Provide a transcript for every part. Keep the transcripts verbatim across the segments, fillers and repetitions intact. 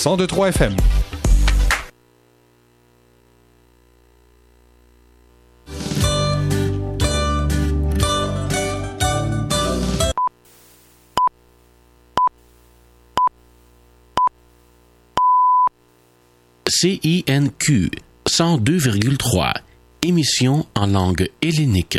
cent deux virgule trois F M. C I N Q cent deux virgule trois, émission en langue hellénique.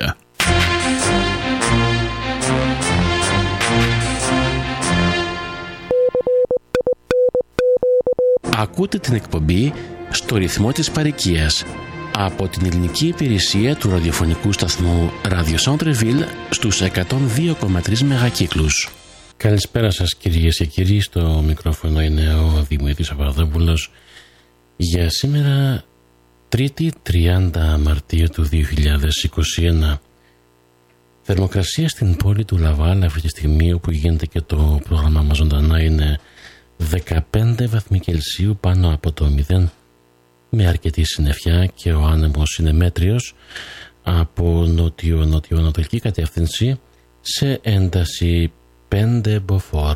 Ακούτε την εκπομπή στο ρυθμό της παροικίας από την ελληνική υπηρεσία του ραδιοφωνικού σταθμού Radio Centreville στους εκατόν δύο κόμμα τρία μεγακύκλους. Καλησπέρα σας κυρίες και κύριοι, στο μικρόφωνο είναι ο Δημήτρης Παπαδόπουλος για σήμερα Τρίτη τριάντα Μαρτίου του δύο χιλιάδες είκοσι ένα. Θερμοκρασία στην πόλη του Λαβάλ αυτή τη στιγμή όπου γίνεται και το πρόγραμμα μας ζωντανά είναι δεκαπέντε βαθμοί Κελσίου πάνω από το μηδέν, με αρκετή συννεφιά και ο άνεμος είναι μέτριος από νότιο-νοτιοανατολική κατεύθυνση σε ένταση πέντε μποφόρ.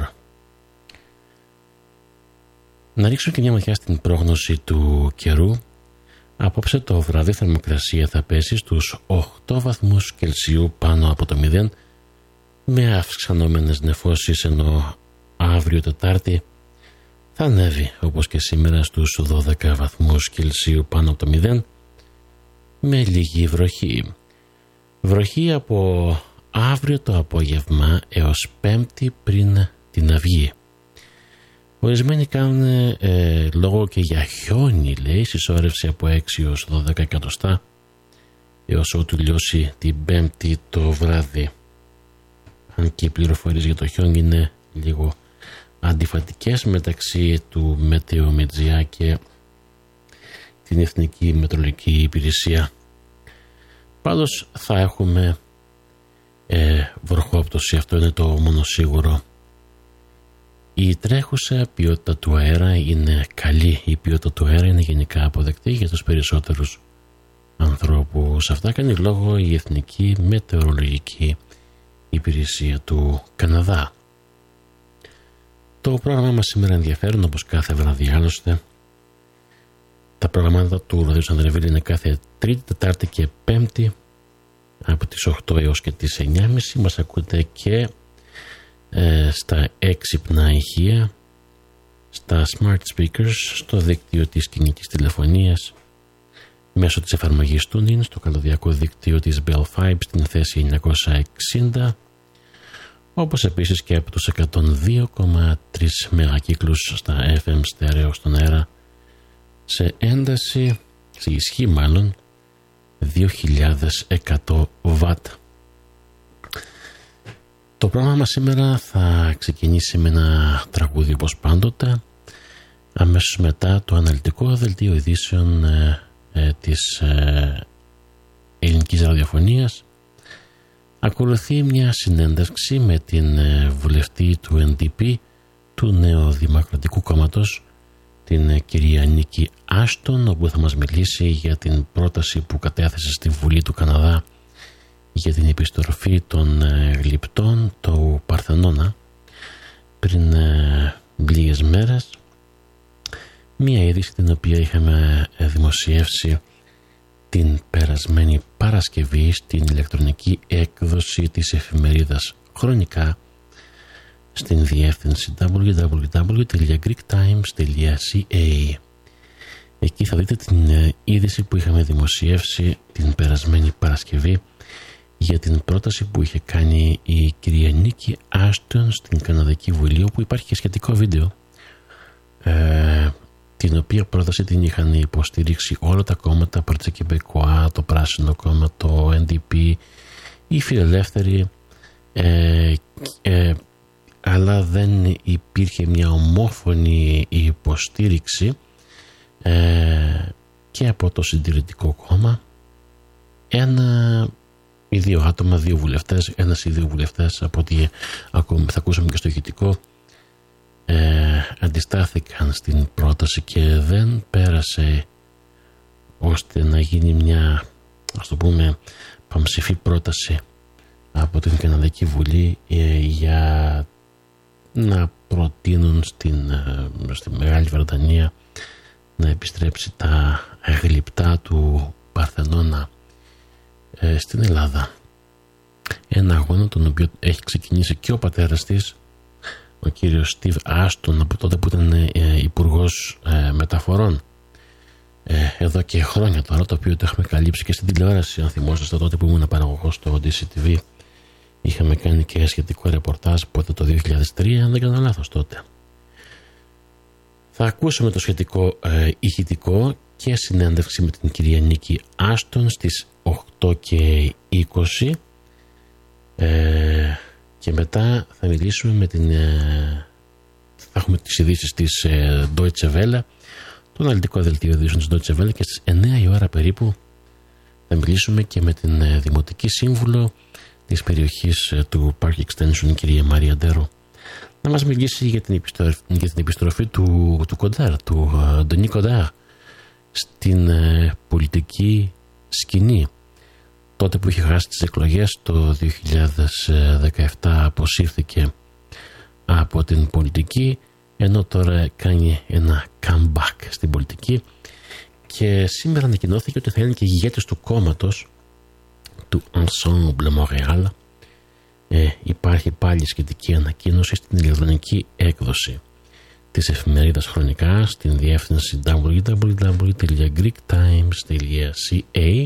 Να ρίξω και μια ματιά στην πρόγνωση του καιρού. Απόψε το βράδυ θερμοκρασία θα πέσει στους οκτώ βαθμούς Κελσίου πάνω από το μηδέν, με αυξανόμενες νεφώσεις, ενώ αύριο Τετάρτη θα ανέβει όπως και σήμερα στους δώδεκα βαθμούς Κελσίου πάνω από το μηδέν, με λίγη βροχή. Βροχή από αύριο το απόγευμα έως Πέμπτη πριν την Αυγή. Ορισμένοι κάνουν ε, λόγο και για χιόνι, λέει, συσσόρευση από έξι έως δώδεκα εκατοστά έως ότου λιώσει την Πέμπτη το βράδυ. Αν και οι πληροφορίες για το χιόνι είναι λίγο αντιφατικές μεταξύ του Μετεομετζιά και την Εθνική Μετρολογική Υπηρεσία. Πάντως θα έχουμε ε, βροχόπτωση, αυτό είναι το μόνο σίγουρο. Η τρέχουσα ποιότητα του αέρα είναι καλή. Η ποιότητα του αέρα είναι γενικά αποδεκτή για τους περισσότερους ανθρώπους. Αυτά κάνει λόγο η Εθνική Μετεωρολογική Υπηρεσία του Καναδά. Το πρόγραμμα μας σήμερα ενδιαφέρον, όπως κάθε βράδυ άλλωστε. Τα προγραμμάτα του Radio Centreville είναι κάθε Τρίτη, Τετάρτη και Πέμπτη από τις οκτώ έως και τις εννιά και μισή. Μας ακούτε και ε, στα έξυπνα ηχεία, στα smart speakers, στο δίκτυο της κινητής τηλεφωνίας, μέσω της εφαρμογής TuneIn, στο καλωδιακό δίκτυο της Bell Fibe στην θέση εννιακόσια εξήντα, όπως επίσης και από τους εκατόν δύο κόμμα τρία μεγακύκλους στα εφ εμ στέρεο στον αέρα σε ένταση, σε ισχύ μάλλον, δύο χιλιάδες εκατό βατ. Το πρόγραμμα μας σήμερα θα ξεκινήσει με ένα τραγούδι όπως πάντοτε, αμέσως μετά το αναλυτικό δελτίο ειδήσεων ε, ε, της ε, ελληνικής ραδιοφωνίας. Ακολουθεί μια συνέντευξη με την ε, βουλευτή του εν ντι πι, του Νεοδημοκρατικού Κόμματος, την ε, κυρία Νίκη Άστον, όπου θα μας μιλήσει για την πρόταση που κατέθεσε στη Βουλή του Καναδά για την επιστροφή των ε, γλυπτών του Παρθενώνα πριν ε, λίγες μέρες. Μία είδηση την οποία είχαμε ε, δημοσιεύσει την περασμένη Παρασκευή στην ηλεκτρονική έκδοση της εφημερίδας Χρονικά στην διεύθυνση double-u double-u double-u τελεία greek times τελεία c a. Εκεί θα δείτε την ε, είδηση που είχαμε δημοσιεύσει την περασμένη Παρασκευή για την πρόταση που είχε κάνει η κυρία Νίκη Άστον στην Καναδική Βουλή, όπου υπάρχει και σχετικό βίντεο, ε, την οποία πρόταση την είχαν υποστηρίξει όλα τα κόμματα, Partizan Québécois, το Πράσινο Κόμμα, το εν ντι πι, οι Φιλελεύθεροι, ε, ε, αλλά δεν υπήρχε μια ομόφωνη υποστήριξη ε, και από το Συντηρητικό Κόμμα. Ένα οι δύο άτομα, δύο βουλευτές, ένας ή δύο βουλευτές, από ό,τι ακούμε, θα ακούσαμε και στο ηχητικό, ε, αντιστάθηκαν στην πρόταση και δεν πέρασε ώστε να γίνει μια, ας το πούμε, παμψηφή πρόταση από την Καναδική Βουλή ε, για να προτείνουν στην, στη Μεγάλη Βρετανία να επιστρέψει τα γλυπτά του Παρθενώνα ε, στην Ελλάδα. Ένα αγώνα τον οποίο έχει ξεκινήσει και ο πατέρας της, ο κύριος Στίβ Άστον, από τότε που ήταν ε, υπουργός ε, μεταφορών, ε, εδώ και χρόνια τώρα, το οποίο το έχουμε καλύψει και στην τηλεόραση. Αν θυμόσαστε, τότε που ήμουν παραγωγός στο ντι σι τι βι, είχαμε κάνει και σχετικό ρεπορτάζ, πότε το δύο χιλιάδες τρία, αν δεν κάνω λάθος τότε. Θα ακούσουμε το σχετικό ε, ηχητικό και συνέντευξη με την κυρία Νίκη Άστον στις οκτώ και είκοσι, ε, και μετά θα μιλήσουμε με την ε, θα έχουμε τις ειδήσεις της ε, Deutsche Welle, το αναλυτικό δελτίο ειδήσεων της Deutsche Welle, και στις εννέα η ώρα περίπου θα μιλήσουμε και με την ε, Δημοτική Σύμβουλο της περιοχής ε, του Park Extension, κυρία Μαρία Ντέρο, να μας μιλήσει για την επιστροφή, για την επιστροφή του, του Κοντάρ, του Ντονί Κοντάρ, στην ε, πολιτική σκηνή. Τότε που είχε χάσει τις εκλογές το δύο χιλιάδες δεκαεπτά αποσύρθηκε από την πολιτική, ενώ τώρα κάνει ένα comeback στην πολιτική, και σήμερα ανακοινώθηκε ότι θα είναι και ηγέτης του κόμματος του Ensemble Montréal. Ε, υπάρχει πάλι σχετική ανακοίνωση στην ηλεκτρονική έκδοση της εφημερίδας Χρονικά στην διεύθυνση double-u double-u double-u τελεία greek times τελεία c a.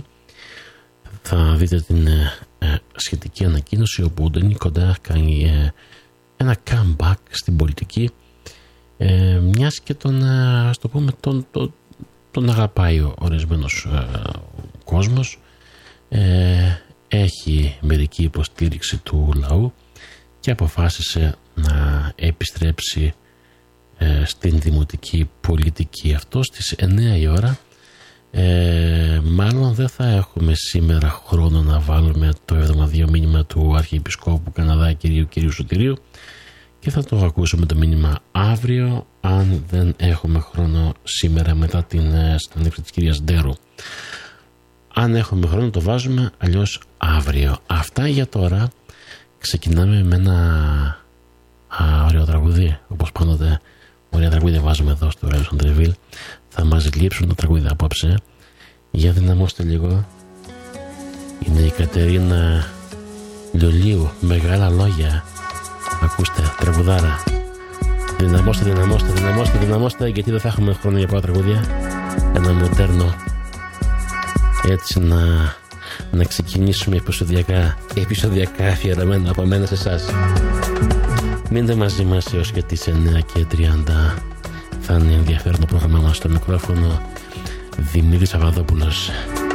Θα δείτε την ε, ε, σχετική ανακοίνωση, όπου ο Ντονί Κοντάρ κάνει ε, ένα comeback στην πολιτική, ε, μιας και τον, ε, ας το πούμε, τον, τον, τον αγαπάει ο ορισμένος ε, κόσμος. ε, έχει μερική υποστήριξη του λαού και αποφάσισε να επιστρέψει ε, στην δημοτική πολιτική. Αυτό στις εννέα η ώρα. Ε, μάλλον δεν θα έχουμε σήμερα χρόνο να βάλουμε το εβδομαδιαίο μήνυμα του Αρχιεπισκόπου Καναδά κυρίου κυρίου Σωτηρίου, και θα το ακούσουμε το μήνυμα αύριο, αν δεν έχουμε χρόνο σήμερα μετά την συνέντευξη της κυρίας Ντέρου. Αν έχουμε χρόνο το βάζουμε, αλλιώς αύριο. Αυτά για τώρα. Ξεκινάμε με ένα α, ωραίο τραγούδι, όπως πάντοτε ωραία τραγούδια βάζουμε εδώ στο Radio Centreville. Θα μας λείψουν τα τραγούδια απόψε. Για δυναμώστε λίγο. Είναι η Κατερίνα Λιολίου, Μεγάλα Λόγια. Ακούστε, τραγουδάρα. Δυναμώστε, δυναμώστε, δυναμώστε, δυναμώστε, γιατί δεν θα έχουμε χρόνο για πολλά τραγούδια. Ένα μοντέρνο, έτσι να, να ξεκινήσουμε επεισοδιακά, επεισοδιακά αφιερωμένα από μένα σε εσάς. Μείνετε μαζί μας έως και τις εννέα και τριάντα. Θα είναι ενδιαφέρον το πρόγραμμά μας. Στο μικρόφωνο Δημήτρης Σαββαδόπουλος.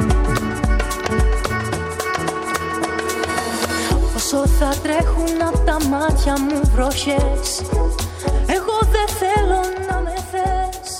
Όσο θα τρέχουν απ' τα μάτια μου βροχές, εγώ δεν θέλω να με θες.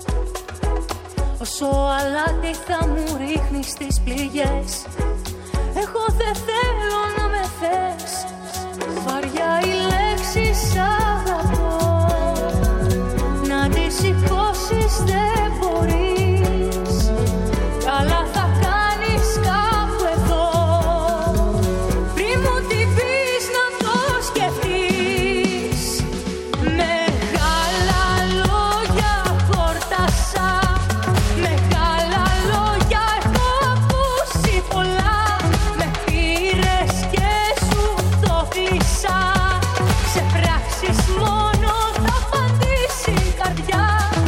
Όσο αλάτι θα μου ρίχνεις στις πληγές, εγώ δεν θέλω να με θες. Βαριά οι λέξεις αγαπώ, να τις σηκώσεις δεν μπορείς. Καλά θα κάνεις κάπου εδώ, πριν μου την πεις να το σκεφτείς. Μεγάλα λόγια χόρτασα, μεγάλα λόγια έχω ακούσει πολλά. Με πήρες και σου το κλείσα, σε πράξεις μόνο θα απαντήσει η καρδιά.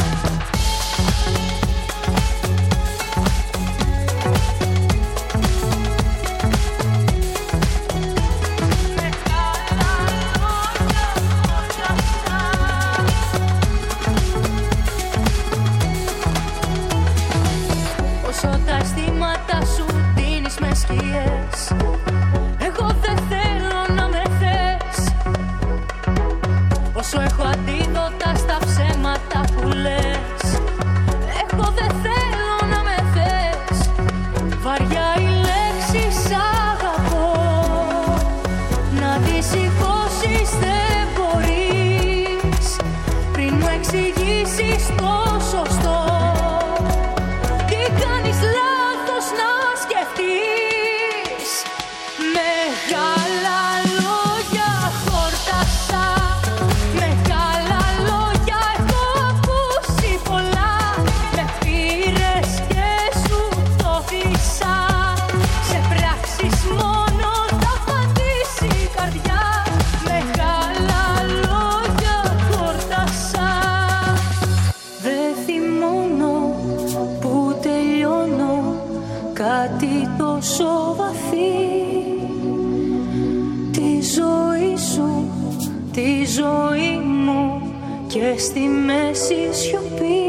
Όσο τα αισθήματα σου δίνεις με σκιές, εγώ δεν θέλω να με θες. Όσο έχω αντίδοτα στα ψέματα που λες, εγώ δεν θέλω να με θες. Βαριά οι λέξεις αγαπώ, να τις σηκώσεις δεν μπορείς, πριν μου εξηγήσεις το σωστό. Τι κάνεις λάθος να σκεφτείς. Μεγάλα λόγια χόρτασα, τόσο βαθύ. Τη ζωή σου, τη ζωή μου και στη μέση σιωπή.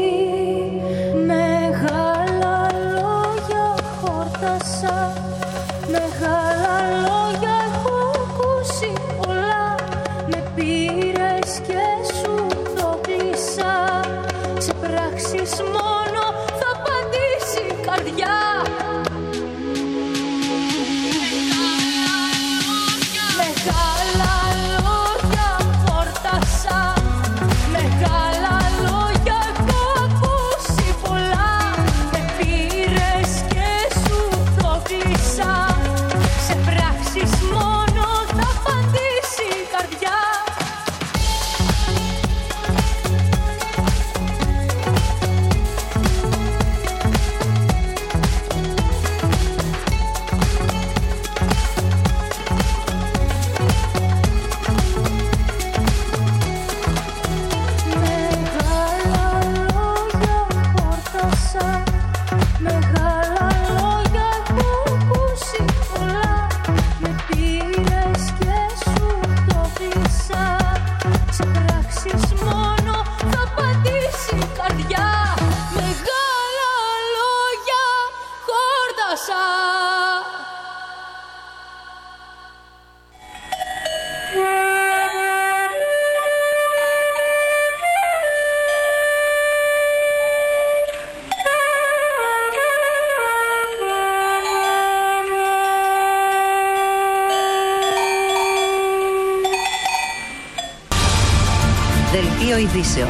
Μεγάλα λόγια χόρτασα, μεγάλα λόγια έχω ακούσει πολλά. Με πήρες και σου το κλείσα, σε πράξεις μόνο θα απαντήσει η καρδιά. Μεγάλα λόγια χόρτασα, μεγάλα λόγια έχω ακούσει πολλά. Με πήρες και σου το κλείσα, σε πράξεις μόνο θα απαντήσει η καρδιά. Μεγάλα λόγια έχω ακούσει πολλά. Με πήρες και σου το κλείσα, σε πράξεις μόνο θα απαντήσει η καρδιά. Μεγάλα λόγια χόρτασα. Δελτίο ειδήσεων.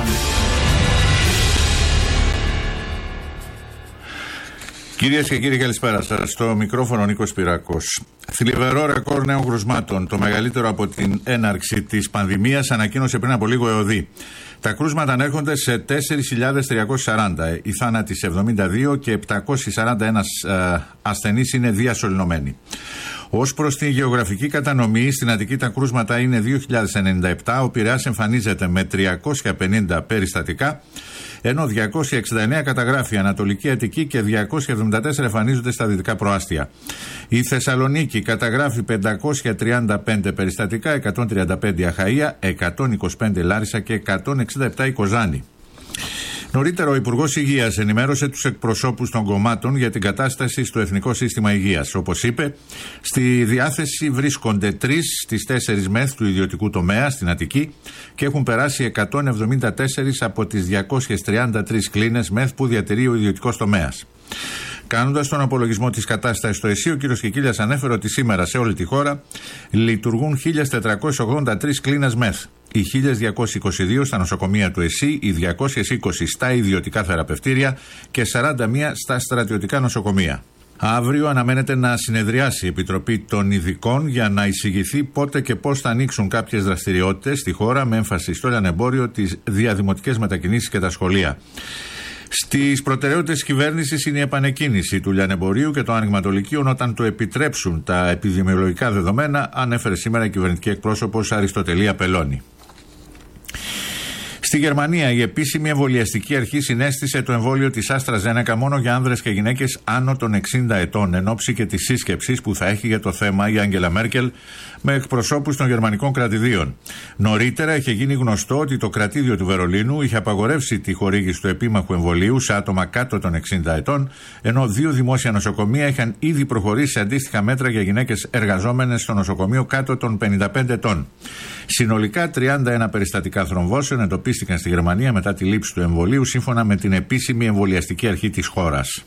Κυρίες και κύριοι, καλησπέρα σας. Στο μικρόφωνο Νίκος Πυράκος. Θλιβερό ρεκόρ νέων κρουσμάτων, το μεγαλύτερο από την έναρξη της πανδημίας, ανακοίνωσε πριν από λίγο ΕΟΔΗ. Τα κρούσματα ανέρχονται σε τέσσερις χιλιάδες τριακόσιοι σαράντα. Οι θάνατοι σε εβδομήντα δύο και επτακόσιοι σαράντα ένα ε, ασθενείς είναι διασωληνωμένοι. Ως προς την γεωγραφική κατανομή, στην Αττική τα κρούσματα είναι δύο χιλιάδες ενενήντα επτά, ο Πειραιάς εμφανίζεται με τριακόσια πενήντα περιστατικά, ενώ διακόσια εξήντα εννέα καταγράφει Ανατολική Αττική και διακόσια εβδομήντα τέσσερα εμφανίζονται στα δυτικά προάστια. Η Θεσσαλονίκη καταγράφει πεντακόσια τριάντα πέντε περιστατικά, εκατόν τριάντα πέντε Αχαΐα, εκατόν είκοσι πέντε Λάρισα και εκατόν εξήντα επτά η Κοζάνη. Νωρίτερα, ο Υπουργός Υγείας ενημέρωσε τους εκπροσώπους των κομμάτων για την κατάσταση στο Εθνικό Σύστημα Υγείας. Όπως είπε, στη διάθεση βρίσκονται τρεις στις τέσσερις μεθ του ιδιωτικού τομέα στην Αττική και έχουν περάσει εκατόν εβδομήντα τέσσερα από τις διακόσιες τριάντα τρεις κλίνες μεθ που διατηρεί ο ιδιωτικός τομέας. Κάνοντας τον απολογισμό της κατάστασης στο ΕΣΥ, ο κ. Κικίλιας ανέφερε ότι σήμερα σε όλη τη χώρα λειτουργούν χίλια τετρακόσιες ογδόντα τρεις κλίνες μεθ. Οι χίλια διακόσιες είκοσι δύο στα νοσοκομεία του ΕΣΥ, οι διακόσιες είκοσι στα ιδιωτικά θεραπευτήρια και σαράντα μία στα στρατιωτικά νοσοκομεία. Αύριο αναμένεται να συνεδριάσει η Επιτροπή των Ειδικών για να εισηγηθεί πότε και πώς θα ανοίξουν κάποιες δραστηριότητες στη χώρα με έμφαση στο λιανεμπόριο, τις διαδημοτικές μετακινήσεις και τα σχολεία. Στις προτεραιότητες της κυβέρνησης είναι η επανεκκίνηση του λιανεμπορίου και το άνοιγμα των λυκείων όταν το επιτρέψουν τα επιδημιολογικά δεδομένα, ανέφερε σήμερα η κυβερνητική εκπρόσωπος Αριστοτελή Απελώνη. Στη Γερμανία, η επίσημη εμβολιαστική αρχή συνέστησε το εμβόλιο της AstraZeneca μόνο για άνδρες και γυναίκες άνω των εξήντα ετών, εν ώψη και της σύσκεψης που θα έχει για το θέμα η Άγγελα Μέρκελ με εκπροσώπους των γερμανικών κρατηδίων. Νωρίτερα είχε γίνει γνωστό ότι το κρατήδιο του Βερολίνου είχε απαγορεύσει τη χορήγηση του επίμαχου εμβολίου σε άτομα κάτω των εξήντα ετών, ενώ δύο δημόσια νοσοκομεία είχαν ήδη προχωρήσει σε αντίστοιχα μέτρα για γυναίκες εργαζόμενες στο νοσοκομείο κάτω των πενήντα πέντε ετών. Συνολικά τριάντα ένα περιστατικά θρομβώσεων εντοπίστηκαν στη Γερμανία μετά τη λήψη του εμβολίου, σύμφωνα με την επίσημη εμβολιαστική αρχή της χώρας.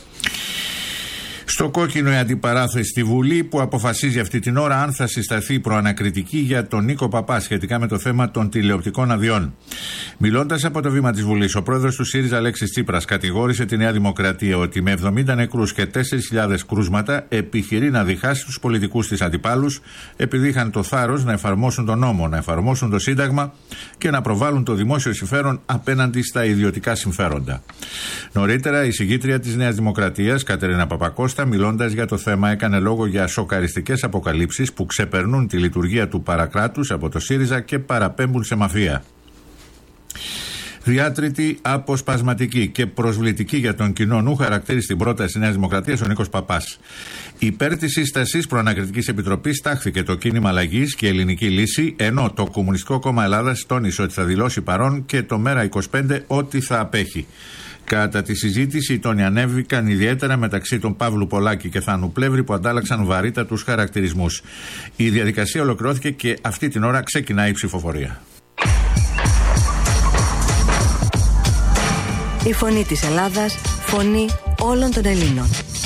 Στο κόκκινο η αντιπαράθεση στη Βουλή που αποφασίζει αυτή την ώρα αν θα συσταθεί προανακριτική για τον Νίκο Παπά σχετικά με το θέμα των τηλεοπτικών αδειών. Μιλώντας από το βήμα της Βουλής, ο πρόεδρος του ΣΥΡΙΖΑ Αλέξης Τσίπρας κατηγόρησε τη Νέα Δημοκρατία ότι με εβδομήντα νεκρούς και τέσσερις χιλιάδες κρούσματα επιχειρεί να διχάσει τους πολιτικούς της αντιπάλους επειδή είχαν το θάρρος να εφαρμόσουν τον νόμο, να εφαρμόσουν το Σύνταγμα και να προβάλλουν το δημόσιο συμφέρον απέναντι στα ιδιωτικά συμφέροντα. Νωρίτερα, η συγγήτρια της Νέας Δημοκρατίας, Κατερίνα Παπακώστα, μιλώντας για το θέμα, έκανε λόγο για σοκαριστικές αποκαλύψεις που ξεπερνούν τη λειτουργία του παρακράτους από το ΣΥΡΙΖΑ και παραπέμπουν σε μαφία. Διάτρητη, αποσπασματική και προσβλητική για τον κοινό νου χαρακτήρισε την πρόταση Νέας Δημοκρατίας ο Νίκος Παπάς. Υπέρ της σύστασης προανακριτικής επιτροπής στάχθηκε το κίνημα Αλλαγής και Ελληνική Λύση, ενώ το Κομμουνιστικό Κόμμα Ελλάδας τόνισε ότι θα δηλώσει παρόν και το Μέρα είκοσι πέντε ότι θα απέχει. Κατά τη συζήτηση, οι τόνοι ανέβηκαν ιδιαίτερα μεταξύ των Παύλου Πολάκη και Θάνου Πλεύρη, που αντάλλαξαν βαρύτατους χαρακτηρισμούς. Η διαδικασία ολοκληρώθηκε και αυτή την ώρα ξεκινάει η ψηφοφορία. Η φωνή της Ελλάδας, φωνή όλων των Ελλήνων.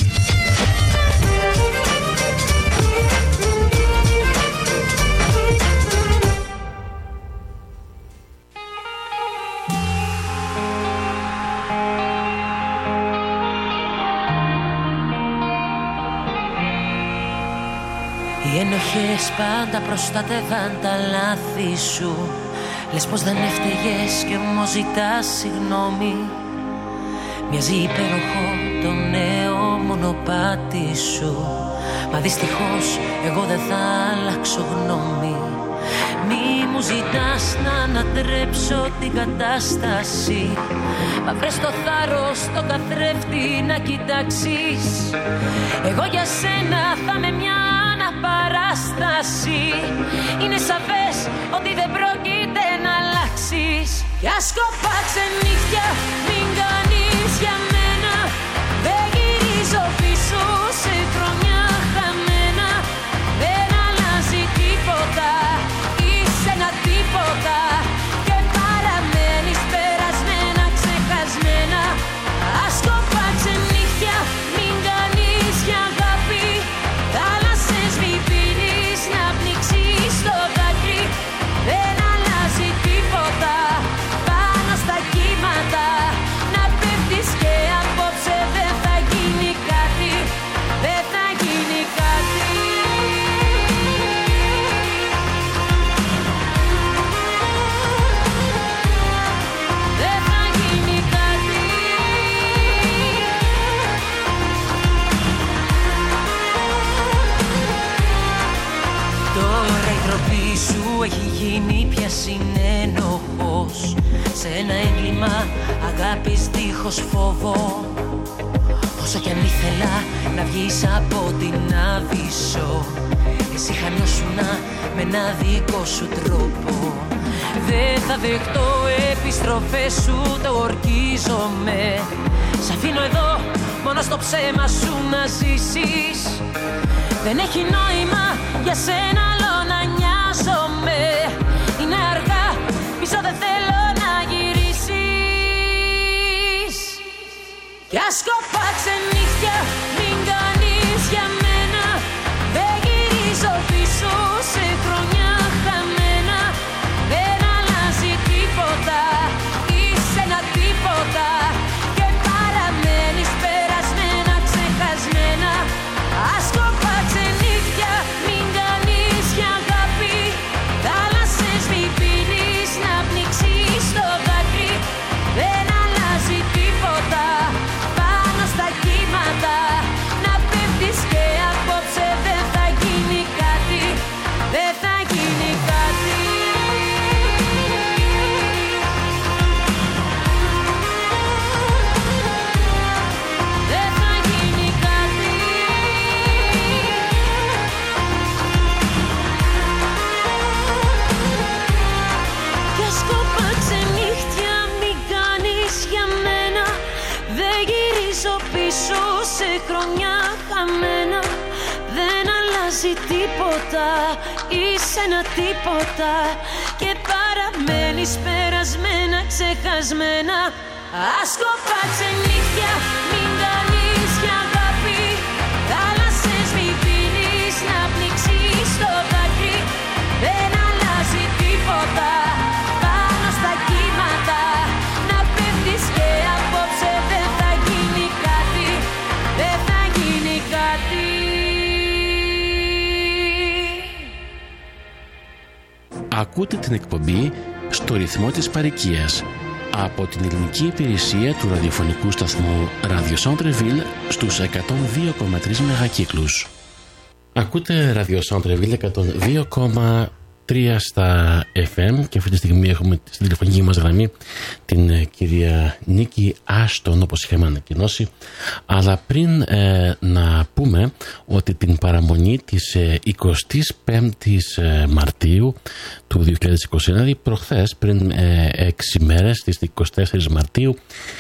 Οι ενοχές πάντα προστατεύαν τα λάθη σου. Λες πως δεν έφταιγες και μου ζητάς συγγνώμη. Μοιάζει υπέροχο το νέο μονοπάτι σου, μα δυστυχώς εγώ δεν θα αλλάξω γνώμη. Μη μου ζητάς να ανατρέψω την κατάσταση, μα βρες το θάρρος τον καθρέφτη να κοιτάξεις. Εγώ για σένα θα με μια αναπαράσταση. Είναι σαφές ότι δεν πρόκειται να αλλάξεις. Κι ας κοπά ξενύχια μην κάνεις για μένα. Δεν γυρίζω πίσω σε χρόνια χαμένα. Δεν αλλάζει τίποτα, είσαι ένα τίποτα. Και παραμένεις περασμένα, ξεχασμένα. Ας κοπά ξενύχια μην κάνεις για αγάπη. Θάλασσες μη πίνεις να πνίξεις το δάκρυ. Δεν αλλάζει τίποτα πάνω στα κύματα. Να πέφτεις και απόψε δεν θα γίνει κάτι. Δεν θα γίνει κάτι. Δεν θα γίνει κάτι. Τώρα η τροπή σου έχει γίνει πια συνένοχος σε ένα έγκλημα αγάπης δίχως φόβο. Όσο κι αν ήθελα να βγεις από την άβυσσο, εσύ χανιώσουνα με ένα δικό σου τρόπο. Δεν θα δεχτώ επιστροφές σου, το ορκίζομαι. Σ' αφήνω εδώ μόνο στο ψέμα σου να ζήσεις. Δεν έχει νόημα για σένα άλλο να νοιάζομαι. Είναι αργά, πίσω δεν θέλω να γυρίσεις. Κι ας κοπά ξενύχια μην κάνεις για μένα. Δεν γυρίζω πίσω σε χρόνια χαμένα. Δεν αλλάζει τίποτα, είσαι ένα τίποτα. Και παραμένεις περασμένα, ξεχασμένα. Ας κοπά ξενύχια μην κάνεις για αγάπη. Θάλασσες μη πίνεις να πνίξεις το δάκρυ. Δεν αλλάζει τίποτα πάνω στα κύματα. Να πέφτεις και απόψε δεν θα γίνει κάτι. Δεν θα γίνει κάτι. Δεν θα γίνει κάτι. Κι ας κοπά ξενύχτια μην κάνεις για μένα. Δεν γυρίζω πίσω σε χρόνια χαμένα. Δεν αλλάζει τίποτα, είσαι ένα τίποτα. Και παραμένεις περασμένα, ξεχασμένα. Ας κοπά ξενύχια μην κάνεις για αγάπη. Θάλασσες μη πίνεις να πνίξεις το δάκρυ. Δεν αλλάζει τίποτα πάνω στα κύματα. Να πέφτεις και απόψε δεν θα γίνει κάτι. Δεν θα γίνει κάτι. Ακούτε την εκπομπή στο ρυθμό της παροικίας από την ελληνική υπηρεσία του ραδιοφωνικού σταθμού Radio Centre-Ville στους εκατόν δύο κόμμα τρία μεγακύκλους. Ακούτε Radio Centre-Ville εκατόν δύο κόμμα τρία στα εφ εμ και αυτή τη στιγμή έχουμε στην τηλεφωνική μας γραμμή την ε, κυρία Νίκη Άστον, όπως είχαμε ανακοινώσει. Αλλά πριν ε, να πούμε ότι την παραμονή της ε, εικοστής πέμπτης ε, Μαρτίου του δύο χιλιάδες είκοσι ένα, δηλαδή προχθές πριν ε, έξι μέρες, στις εικοστή τέταρτη Μαρτίου,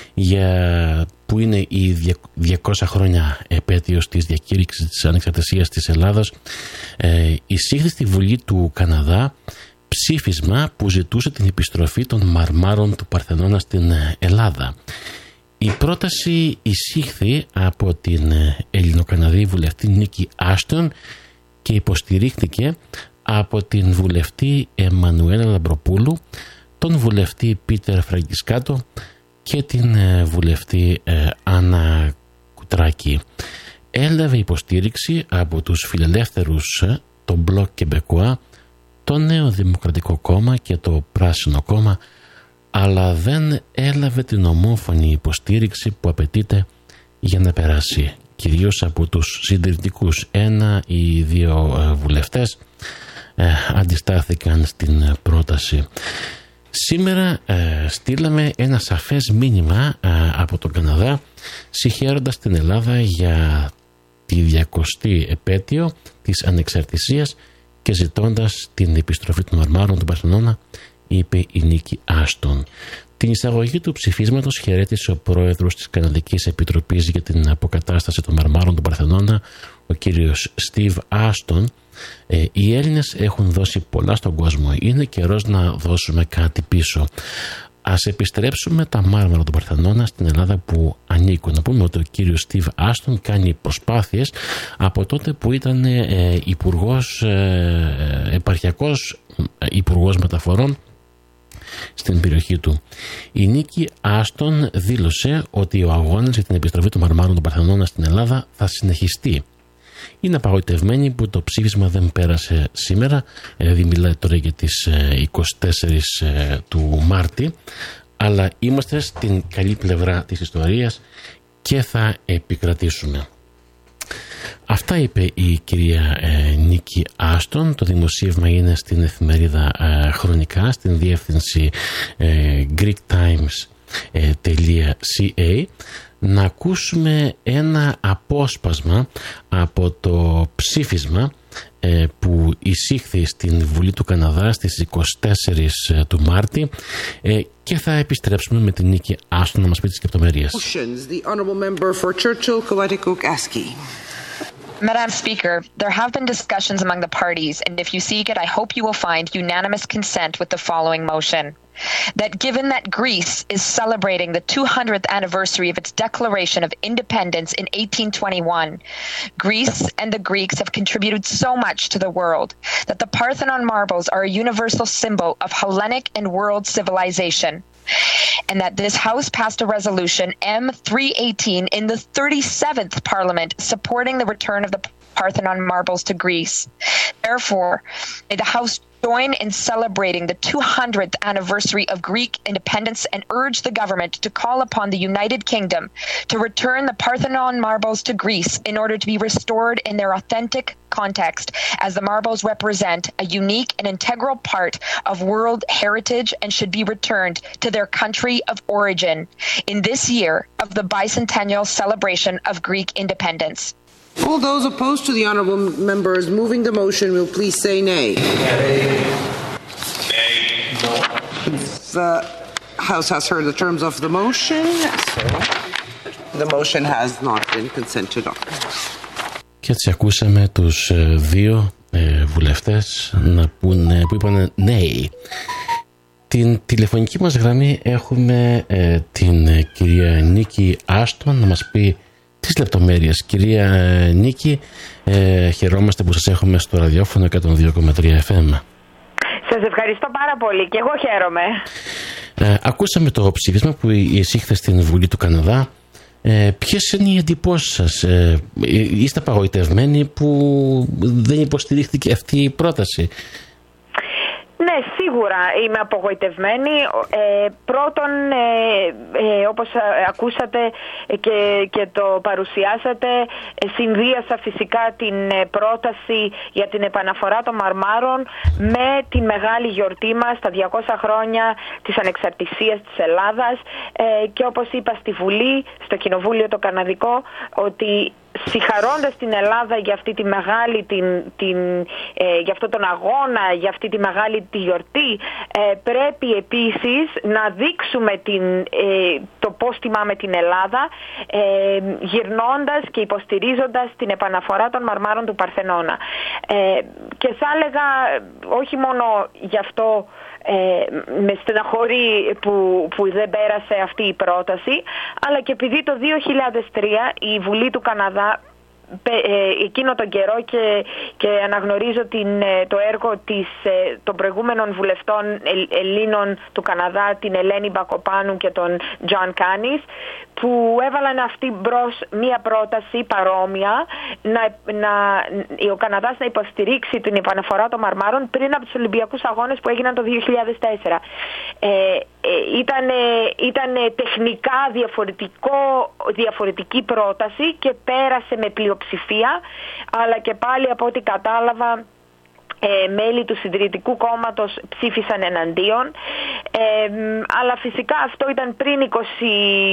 για, που είναι η διακόσια χρόνια επέτειος της διακήρυξης της ανεξαρτησίας της Ελλάδας, ε, εισήχθη στη Βουλή του Καναδά ψήφισμα που ζητούσε την επιστροφή των μαρμάρων του Παρθενώνα στην Ελλάδα. Η πρόταση εισήχθη από την Ελληνοκαναδή βουλευτή Νίκη Άστον και υποστηρίχθηκε από την βουλευτή Εμμανουέλα Λαμπροπούλου, τον βουλευτή Πίτερ Φραγκισκάτο και την βουλευτή ε, Άννα Κουτράκη. Έλαβε υποστήριξη από τους φιλελεύθερους, το Μπλοκ Κεμπεκουά, το Νέο Δημοκρατικό Κόμμα και το Πράσινο Κόμμα, αλλά δεν έλαβε την ομόφωνη υποστήριξη που απαιτείται για να περάσει, κυρίως από τους συντηρητικούς. Ένα ή δύο ε, βουλευτές ε, αντιστάθηκαν στην πρόταση. Σήμερα ε, στείλαμε ένα σαφές μήνυμα ε, από τον Καναδά, συγχαίροντας την Ελλάδα για τη διακοστή επέτειο της ανεξαρτησίας και ζητώντας την επιστροφή των μαρμάρων του Παρθενώνα, είπε η Νίκη Άστον. Την εισαγωγή του ψηφίσματος χαιρέτησε ο πρόεδρος της Καναδικής Επιτροπής για την αποκατάσταση των μαρμάρων του Παρθενώνα, ο κύριος Στίβ Άστον. Ε, οι Έλληνες έχουν δώσει πολλά στον κόσμο. Είναι καιρός να δώσουμε κάτι πίσω. Ας επιστρέψουμε τα μάρμαρα του Παρθενώνα στην Ελλάδα που ανήκουν. Να πούμε ότι ο κύριος Στίβ Άστον κάνει προσπάθειες από τότε που ήταν ε, υπουργός, ε, επαρχιακός ε, υπουργός μεταφορών στην περιοχή του. Η Νίκη Άστον δήλωσε ότι ο αγώνας για την επιστροφή των μαρμάρων του Παρθενώνα στην Ελλάδα θα συνεχιστεί. Είναι απαγοητευμένη που το ψήφισμα δεν πέρασε σήμερα, δηλαδή μιλάει τώρα για τις εικοστή τέταρτη του Μάρτη, αλλά είμαστε στην καλή πλευρά της ιστορίας και θα επικρατήσουμε. Αυτά είπε η κυρία ε, Νίκη Άστον. Το δημοσίευμα είναι στην εφημερίδα ε, Χρονικά, στην διεύθυνση ε, greektimes.ca. Να ακούσουμε ένα απόσπασμα από το ψήφισμα ε, που εισήχθη στην Βουλή του Καναδά στις εικοστή τέταρτη του Μάρτη ε, και θα επιστρέψουμε με την Νίκη Άστον να μας πει τις λεπτομέρειες. Madam Speaker, there have been discussions among the parties, and if you seek it, I hope you will find unanimous consent with the following motion. That given that Greece is celebrating the two hundredth anniversary of its declaration of independence in eighteen twenty-one, Greece and the Greeks have contributed so much to the world that the Parthenon marbles are a universal symbol of Hellenic and world civilization. And that this House passed a resolution M three eighteen in the thirty-seventh Parliament supporting the return of the Parthenon marbles to Greece. Therefore, may the House join in celebrating the two hundredth anniversary of Greek independence and urge the government to call upon the United Kingdom to return the Parthenon marbles to Greece in order to be restored in their authentic context, as the marbles represent a unique and integral part of world heritage and should be returned to their country of origin in this year of the bicentennial celebration of Greek independence. All those opposed to the honourable members moving the motion will please say nay. Nay. No. The House has heard the terms of the motion, so the motion has not been consented on. Και έτσι ακούσαμε τους δύο ε, βουλευτές να πούνε, που είπαν ναι. Την τηλεφωνική μας γραμμή έχουμε ε, την ε, κυρία Νίκη Άστον να μας πει τις λεπτομέρειες. Κυρία Νίκη, ε, χαιρόμαστε που σας έχουμε στο ραδιόφωνο εκατόν δύο κόμμα τρία εφ εμ. Σας ευχαριστώ πάρα πολύ και εγώ χαίρομαι. Ε, ακούσαμε το ψήφισμα που εισήχθε στην Βουλή του Καναδά. Ε, ποιες είναι οι εντυπώσεις σας? Ε, είστε απαγοητευμένοι που δεν υποστηρίχθηκε αυτή η πρόταση? Ναι, σίγουρα. σίγουρα είμαι απογοητευμένη. Ε, πρώτον, ε, ε, όπως ακούσατε και, και το παρουσιάσατε, συνδύασα φυσικά την πρόταση για την επαναφορά των Μαρμάρων με τη μεγάλη γιορτή μας, τα διακόσια χρόνια της ανεξαρτησίας της Ελλάδας, ε, και όπως είπα στη Βουλή, στο Κοινοβούλιο το Καναδικό, ότι συγχαρώντας την Ελλάδα για αυτή τη μεγάλη, την, την, ε, για αυτόν τον αγώνα, για αυτή τη μεγάλη τη γιορτή, ε, πρέπει επίσης να δείξουμε την, ε, το πώς τιμάμε την Ελλάδα, ε, γυρνώντας και υποστηρίζοντας την επαναφορά των Μαρμάρων του Παρθενώνα. Ε, και θα έλεγα, όχι μόνο γι' αυτό, Ε, με στεναχωρεί που, που δεν πέρασε αυτή η πρόταση, αλλά και επειδή το δύο χιλιάδες τρία η Βουλή του Καναδά, ε, εκείνο τον καιρό, και, και αναγνωρίζω την, το έργο της, των προηγούμενων βουλευτών Ελλήνων του Καναδά, την Ελένη Μπακοπάνου και τον Τζον Κάνις, που έβαλαν αυτή μπρος μία πρόταση παρόμοια, να, να, ο Καναδάς να υποστηρίξει την επαναφορά των Μαρμάρων πριν από τους Ολυμπιακούς Αγώνες που έγιναν το δύο χιλιάδες τέσσερα. Ε, ε, ήταν, ήταν τεχνικά διαφορετικό, διαφορετική πρόταση και πέρασε με πλειοψηφία, αλλά και πάλι από ό,τι κατάλαβα, Ε, μέλη του Συντηρητικού Κόμματος ψήφισαν εναντίον, ε, αλλά φυσικά αυτό ήταν πριν είκοσι,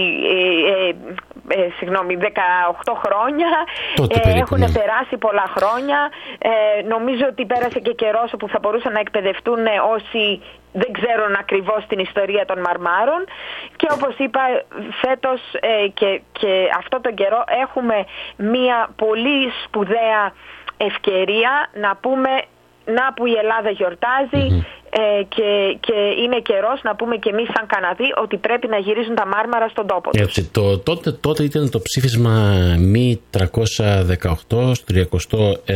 ε, ε, ε, συγγνώμη, δεκαοκτώ χρόνια. Ε, έχουν περάσει πολλά χρόνια. Ε, νομίζω ότι πέρασε και καιρός όπου θα μπορούσαν να εκπαιδευτούν όσοι δεν ξέρουν ακριβώς την ιστορία των Μαρμάρων, και όπως είπα, φέτος ε, και, και αυτό τον καιρό έχουμε μία πολύ σπουδαία ευκαιρία να πούμε, να που η Ελλάδα γιορτάζει, mm-hmm. ε, και, και είναι καιρός να πούμε και εμείς σαν Καναδοί ότι πρέπει να γυρίζουν τα Μάρμαρα στον τόπο τους. Έτσι, το, τότε, τότε ήταν το ψήφισμα μη τριακόσια δεκαοκτώ στο τριακοστό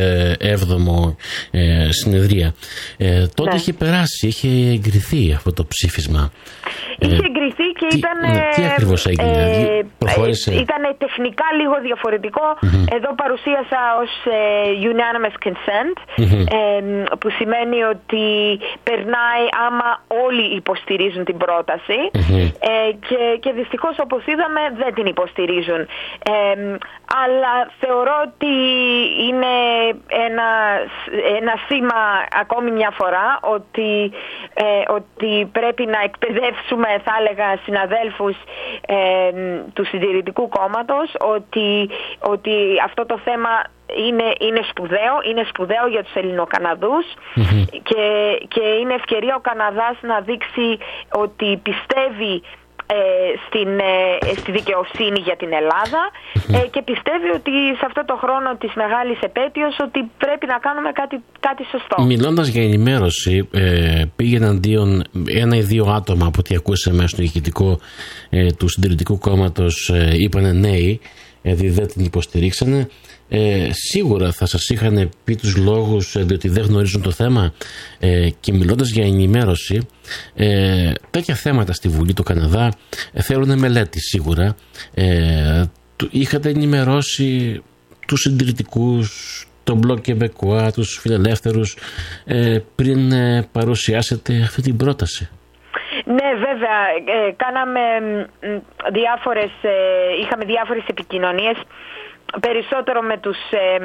έβδομο ε, συνεδρία. Ε, τότε ναι. είχε περάσει, είχε εγκριθεί αυτό το ψήφισμα. Είχε εγκριθεί και τι, ήταν. Ναι, τι ακριβώς έγινε, ε, δηλαδή προχώρησε. Ε, ήταν τεχνικά λίγο διαφορετικό. Mm-hmm. Εδώ παρουσίασα ως ε, unanimous consent, mm-hmm. ε, που σημαίνει ότι περνάει άμα όλοι υποστηρίζουν την πρόταση. Mm-hmm. Ε, και, και δυστυχώς, όπως είδαμε, δεν την υποστηρίζουν. Ε, αλλά θεωρώ ότι είναι ένα, ένα σήμα ακόμη μια φορά ότι, ε, ότι πρέπει να εκπαιδεύσουμε, θα έλεγα, συναδέλφους ε, του Συντηρητικού Κόμματος ότι, ότι αυτό το θέμα είναι, είναι σπουδαίο, είναι σπουδαίο για τους Ελληνοκαναδούς, mm-hmm. και, και είναι ευκαιρία ο Καναδάς να δείξει ότι πιστεύει Ε, στην, ε, στη δικαιοσύνη για την Ελλάδα, ε, και πιστεύει ότι σε αυτό το χρόνο της μεγάλης επέτειος ότι πρέπει να κάνουμε κάτι, κάτι σωστό. Μιλώντας για ενημέρωση, ε, πήγε εναντίον ένα ή δύο άτομα από ό,τι ακούσαμε στο ηχητικό ε, του Συντηρητικού Κόμματος, ε, είπανε νέοι, δηλαδή δεν την υποστηρίξανε. Ε, σίγουρα θα σας είχαν πει τους λόγους, ε, διότι δεν γνωρίζουν το θέμα, ε, και μιλώντας για ενημέρωση, ε, τέτοια θέματα στη Βουλή του Καναδά ε, θέλουν μελέτη σίγουρα. Ε, είχατε ενημερώσει τους συντηρητικούς, τον Μπλοκ Κεμπεκουά, τους φιλελεύθερους, ε, πριν ε, παρουσιάσετε αυτή την πρόταση? Ναι, βέβαια, ε, κάναμε διάφορες, ε, είχαμε διάφορες επικοινωνίες, περισσότερο με τους ε,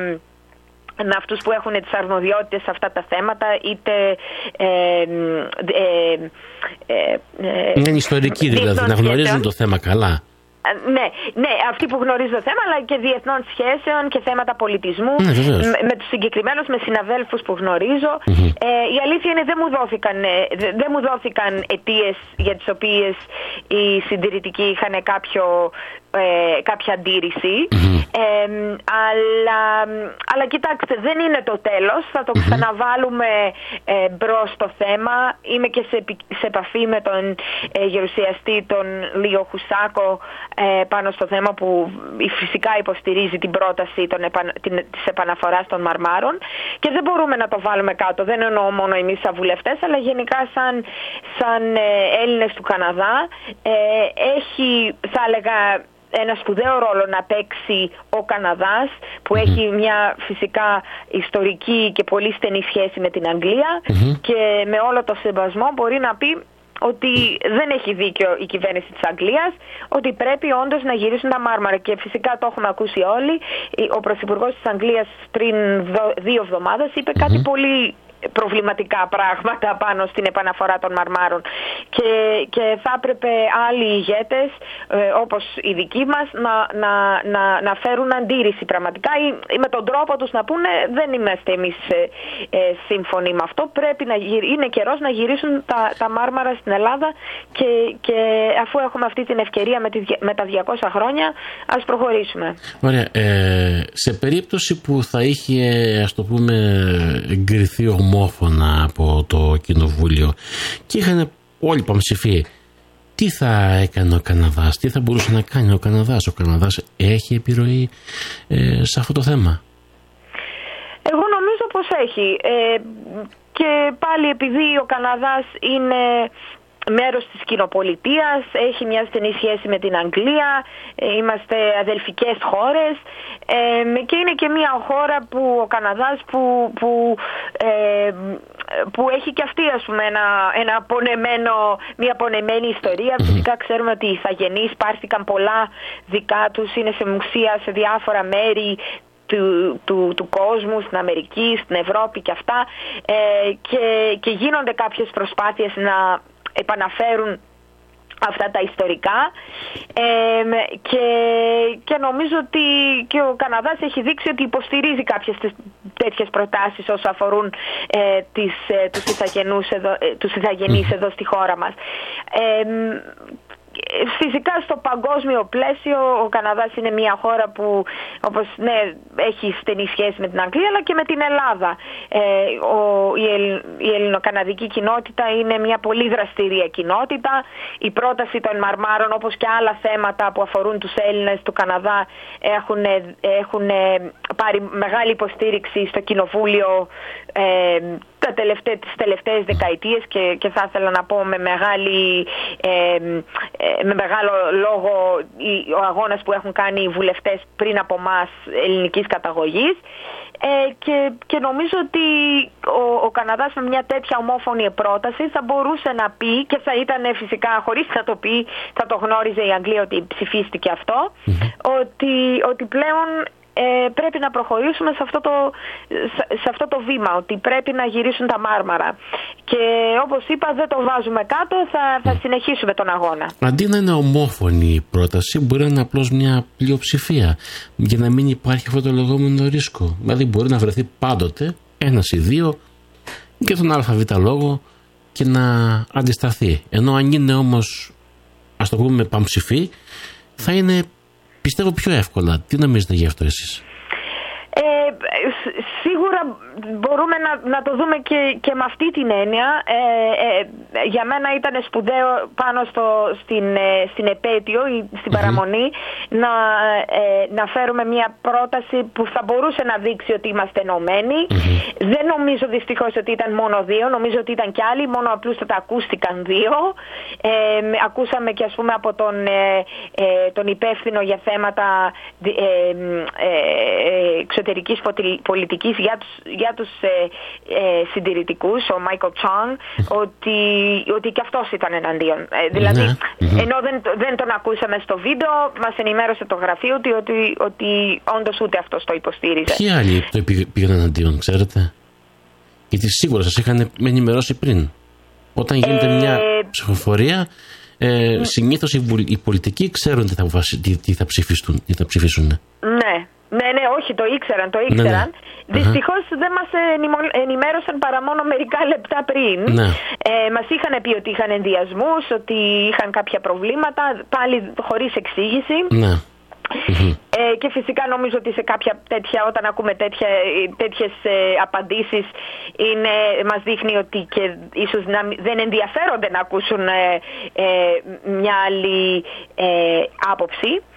με αυτούς που έχουν τις αρμοδιότητες σε αυτά τα θέματα, είτε ε, ε, ε, ε, είναι ιστορικοί δηλαδή, να γνωρίζουν το θέμα καλά. Ναι, ναι, αυτοί που γνωρίζουν το θέμα, αλλά και διεθνών σχέσεων και θέματα πολιτισμού, ναι, με, με τους συγκεκριμένους, με συναδέλφους που γνωρίζω. Mm-hmm. Ε, η αλήθεια είναι δεν μου δόθηκαν, δεν μου δόθηκαν αιτίες για τις οποίες οι συντηρητικοί είχαν κάποιο, ε, κάποια αντίρρηση. Mm-hmm. Ε, αλλά, αλλά κοιτάξτε, δεν είναι το τέλος. Θα το ξαναβάλουμε ε, μπρος το θέμα. Είμαι και σε, σε επαφή με τον ε, γερουσιαστή, τον Λίο Χουσάκο, ε, πάνω στο θέμα που φυσικά υποστηρίζει την πρόταση των επα, την, της επαναφοράς των Μαρμάρων, και δεν μπορούμε να το βάλουμε κάτω. Δεν εννοώ μόνο εμείς σαν βουλευτές, αλλά γενικά σαν, σαν ε, Έλληνες του Καναδά. Ε, έχει, θα έλεγα, ένα σπουδαίο ρόλο να παίξει ο Καναδάς, που mm-hmm. έχει μια φυσικά ιστορική και πολύ στενή σχέση με την Αγγλία mm-hmm. και με όλο το σεβασμό μπορεί να πει ότι δεν έχει δίκιο η κυβέρνηση της Αγγλίας, ότι πρέπει όντως να γυρίσουν τα Μάρμαρα. Και φυσικά το έχουμε ακούσει όλοι. Ο Πρωθυπουργός της Αγγλίας πριν δύο εβδομάδες είπε mm-hmm. κάτι πολύ προβληματικά πράγματα πάνω στην επαναφορά των Μαρμάρων και, και θα έπρεπε άλλοι ηγέτες ε, όπως οι δικοί μας να, να, να, να φέρουν αντίρρηση πραγματικά ή, ή με τον τρόπο τους να πούνε δεν είμαστε εμείς ε, ε, σύμφωνοι με αυτό, πρέπει να γυρι... είναι καιρός να γυρίσουν τα, τα Μάρμαρα στην Ελλάδα και, και αφού έχουμε αυτή την ευκαιρία με, τη, με τα διακόσια χρόνια ας προχωρήσουμε. Ωραία, ε, σε περίπτωση που θα είχε ας το πούμε εγκριθεί ομόφωνα από το Κοινοβούλιο και είχαν όλοι πανψηφοί, τι θα έκανε ο Καναδάς, τι θα μπορούσε να κάνει ο Καναδάς? Ο Καναδάς έχει επιρροή ε, σε αυτό το θέμα? Εγώ νομίζω πως έχει ε, και πάλι επειδή ο Καναδάς είναι μέρος της κοινοπολιτείας, έχει μια στενή σχέση με την Αγγλία, είμαστε αδελφικές χώρες ε, και είναι και μια χώρα που ο Καναδάς που, που, ε, που έχει και αυτή ας πούμε ένα, ένα πονεμένο, μια πονεμένη ιστορία. Mm-hmm. Φυσικά ξέρουμε ότι οι ηθαγενείς πάρθηκαν πολλά δικά τους, είναι σε μουσεία σε διάφορα μέρη Του, του, του κόσμου, στην Αμερική, στην Ευρώπη και αυτά ε, και, και γίνονται κάποιες προσπάθειες να επαναφέρουν αυτά τα ιστορικά ε, και, και νομίζω ότι και ο Καναδάς έχει δείξει ότι υποστηρίζει κάποιες τέτοιες προτάσεις όσο αφορούν ε, τις, ε, τους ηθαγενείς εδώ, ε, τους ηθαγενείς εδώ στη χώρα μας. Ε, Φυσικά στο παγκόσμιο πλαίσιο ο Καναδάς είναι μια χώρα που όπως ναι έχει στενή σχέση με την Αγγλία αλλά και με την Ελλάδα. Ε, ο, η, ελ, η ελληνοκαναδική κοινότητα είναι μια πολύ δραστηρία κοινότητα. Η πρόταση των Μαρμάρων όπως και άλλα θέματα που αφορούν τους Έλληνες του Καναδά έχουν, έχουν πάρει μεγάλη υποστήριξη στο Κοινοβούλιο ε, τα τελευταί, τις τελευταίες δεκαετίες και, και θα ήθελα να πω με, μεγάλη, ε, με μεγάλο λόγο ο αγώνας που έχουν κάνει οι βουλευτές πριν από μας ελληνικής καταγωγής ε, και, και νομίζω ότι ο, ο Καναδάς με μια τέτοια ομόφωνη πρόταση θα μπορούσε να πει και θα ήταν φυσικά χωρίς να το πει θα το γνώριζε η Αγγλία ότι ψηφίστηκε αυτό mm-hmm. ότι, ότι πλέον Ε, πρέπει να προχωρήσουμε σε αυτό, το, σε αυτό το βήμα, ότι πρέπει να γυρίσουν τα Μάρμαρα. Και όπως είπα δεν το βάζουμε κάτω, θα, θα συνεχίσουμε τον αγώνα. Αντί να είναι ομόφωνη η πρόταση, μπορεί να είναι απλώς μια πλειοψηφία για να μην υπάρχει αυτό το λεγόμενο ρίσκο. Δηλαδή μπορεί να βρεθεί πάντοτε ένας ή δύο και τον ΑΒ λόγο και να αντισταθεί. Ενώ αν είναι όμως, ας το πούμε, πανψηφί, θα είναι πιστεύω πιο εύκολα. Τι νομίζετε γι' αυτό εσείς? Ε, σίγουρα μπορούμε να, να το δούμε και, και με αυτή την έννοια. Ε, ε, για μένα ήταν σπουδαίο πάνω στο, στην, ε, στην επέτειο ή στην mm-hmm. παραμονή να, ε, να φέρουμε μια πρόταση που θα μπορούσε να δείξει ότι είμαστε ενωμένοι. Mm-hmm. Δεν νομίζω δυστυχώς ότι ήταν μόνο δύο, νομίζω ότι ήταν κι άλλοι, μόνο απλούστατα ακούστηκαν δύο. Ε, ακούσαμε και ας πούμε από τον, ε, ε, τον υπεύθυνο για θέματα ε, ε, ε, εξωτερικής πολιτικής για τους, για τους ε, ε, συντηρητικούς, ο Μάικλ Τσόνγκ, ότι, ότι και αυτός ήταν εναντίον. Ε, δηλαδή, mm-hmm. ενώ δεν, δεν τον ακούσαμε στο βίντεο, μας ενημέρωσε το γραφείο ότι, ότι, ότι όντως ούτε αυτός το υποστήριζε. Ποιοι άλλοι το πήγαν εναντίον, ξέρετε? Γιατί σίγουρα σας είχαν ενημερώσει πριν. Όταν γίνεται ε... μια ψηφοφορία, ε, mm. συνήθως οι, οι πολιτικοί ξέρουν τι θα, τι, τι θα ψηφίσουν. Τι θα ψηφίσουν. Ναι. Ναι, ναι, όχι, το ήξεραν, το ήξεραν. Ναι, ναι. Δυστυχώς uh-huh. δεν μας ενημέρωσαν παρά μόνο μερικά λεπτά πριν. Ναι. Ε, μας είχαν πει ότι είχαν ενδιασμούς, ότι είχαν κάποια προβλήματα, πάλι χωρίς εξήγηση. Ναι. Mm-hmm. Ε, και φυσικά νομίζω ότι σε κάποια τέτοια, όταν ακούμε τέτοια, τέτοιες ε, απαντήσεις είναι, μας δείχνει ότι και ίσως να, δεν ενδιαφέρονται να ακούσουν ε, ε, μια άλλη ε, άποψη.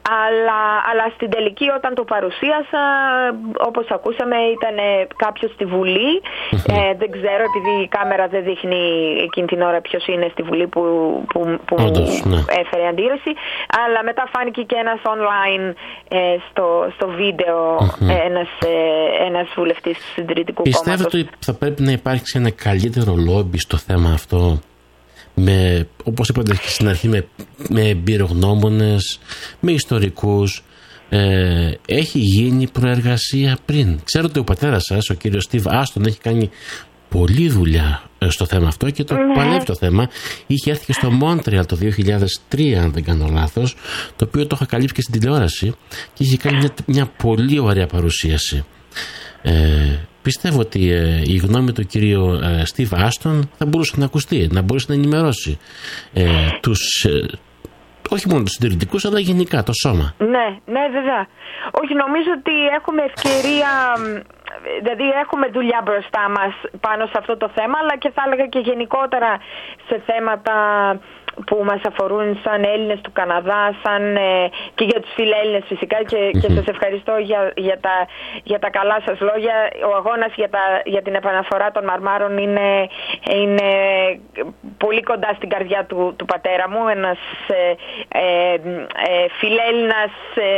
αλλά, αλλά στην τελική όταν το παρουσίασα, όπως ακούσαμε, ήταν κάποιος στη Βουλή. ε, δεν ξέρω, επειδή η κάμερα δεν δείχνει εκείνη την ώρα ποιος είναι στη Βουλή που, που, που Όντως, ναι. έφερε αντίρρηση, αλλά μετά φάνηκε και ένας online ε, στο, στο βίντεο mm-hmm. ένας, ε, ένας βουλευτής του Συντηρητικού Κόμματος. Πιστεύετε ότι θα πρέπει να υπάρξει ένα καλύτερο λόμπι στο θέμα αυτό, με, όπως είπατε και στην αρχή, με, με εμπειρογνώμονες, με ιστορικούς? Ε, έχει γίνει προεργασία πριν? Ξέρω ότι ο πατέρας σας, ο κύριος Στίβ Άστον, έχει κάνει πολλή δουλειά στο θέμα αυτό και το mm-hmm. παλεύει το θέμα. Είχε έρθει και στο Μόντρεαλ το δύο χιλιάδες τρία, αν δεν κάνω λάθος, το οποίο το είχα καλύψει και στην τηλεόραση και είχε κάνει μια, μια πολύ ωραία παρουσίαση. Ε, πιστεύω ότι ε, η γνώμη του κύριου ε, Στίβ Άστον θα μπορούσε να ακουστεί, να μπορούσε να ενημερώσει ε, τους, ε, όχι μόνο τους συντηρητικούς, αλλά γενικά το σώμα. Ναι, ναι, βέβαια. Όχι, νομίζω ότι έχουμε ευκαιρία, δηλαδή έχουμε δουλειά μπροστά μας πάνω σε αυτό το θέμα, αλλά και θα έλεγα και γενικότερα σε θέματα που μας αφορούν σαν Έλληνες του Καναδά, σαν ε, και για τους φιλέλληνες φυσικά, και, mm-hmm. και σας ευχαριστώ για, για, τα, για τα καλά σας λόγια. Ο αγώνας για, τα, για την επαναφορά των Μαρμάρων είναι, είναι πολύ κοντά στην καρδιά του, του πατέρα μου, ένας ε, ε, ε, φιλέλληνας ε,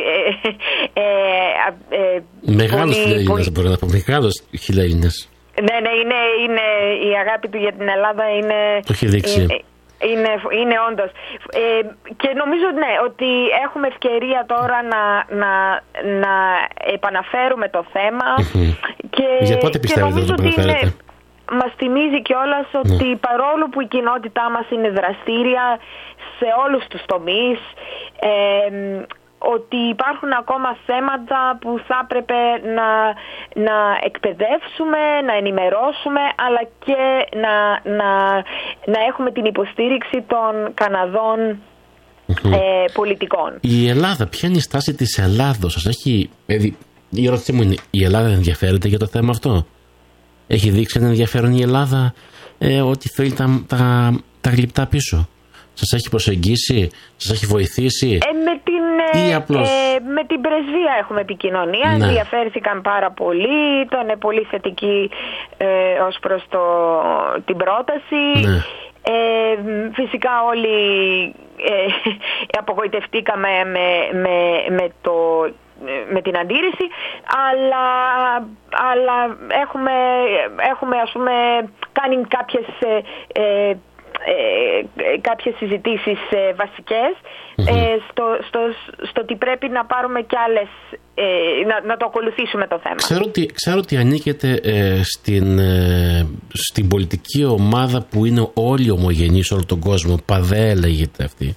ε, ε, ε, μεγάλος πολύ, φιλέλληνας, πολύ... μπορώ να πω, μεγάλος φιλέλληνας. Ναι, ναι, είναι, είναι, η αγάπη του για την Ελλάδα είναι... Το έχει δείξει. Είναι, Είναι, είναι όντως. Ε, και νομίζω ναι, ότι έχουμε ευκαιρία τώρα να, να, να επαναφέρουμε το θέμα. Mm-hmm. Και, για πότε πιστεύετε ότι το επαναφέρετε? Μας θυμίζει κιόλας ότι ναι. παρόλο που η κοινότητά μας είναι δραστήρια σε όλους τους τομείς, ε, ότι υπάρχουν ακόμα θέματα που θα έπρεπε να, να εκπαιδεύσουμε, να ενημερώσουμε, αλλά και να, να, να έχουμε την υποστήριξη των Καναδών mm-hmm. ε, πολιτικών. Η Ελλάδα, ποια είναι η στάση της Ελλάδος? Σας έχει, δηλαδή, η ερώτησή μου είναι, η Ελλάδα ενδιαφέρεται για το θέμα αυτό? Έχει δείξει ένα ενδιαφέρον η Ελλάδα ε, ότι θέλει τα, τα, τα γλυπτά πίσω? Σας έχει προσεγγίσει, σας έχει βοηθήσει? Ε, με, την, ή απλώς... ε, με την πρεσβεία έχουμε επικοινωνία, ναι. ενδιαφέρθηκαν πάρα πολύ, ήταν πολύ θετική ε, ως προς το, την πρόταση. Ναι. Ε, φυσικά όλοι ε, απογοητευτήκαμε με, με, με, το, με την αντίρρηση, αλλά, αλλά έχουμε, έχουμε ας πούμε κάνει κάποιες ε, Ε, κάποιες συζητήσεις ε, βασικές mm-hmm. ε, στο, στο, στο ότι πρέπει να πάρουμε κι άλλες, ε, να, να το ακολουθήσουμε το θέμα. Ξέρω ότι, ξέρω ότι ανήκετε ε, στην, ε, στην πολιτική ομάδα που είναι όλοι ομογενείς σε όλο τον κόσμο, ΠΑΔΕ λέγεται αυτή.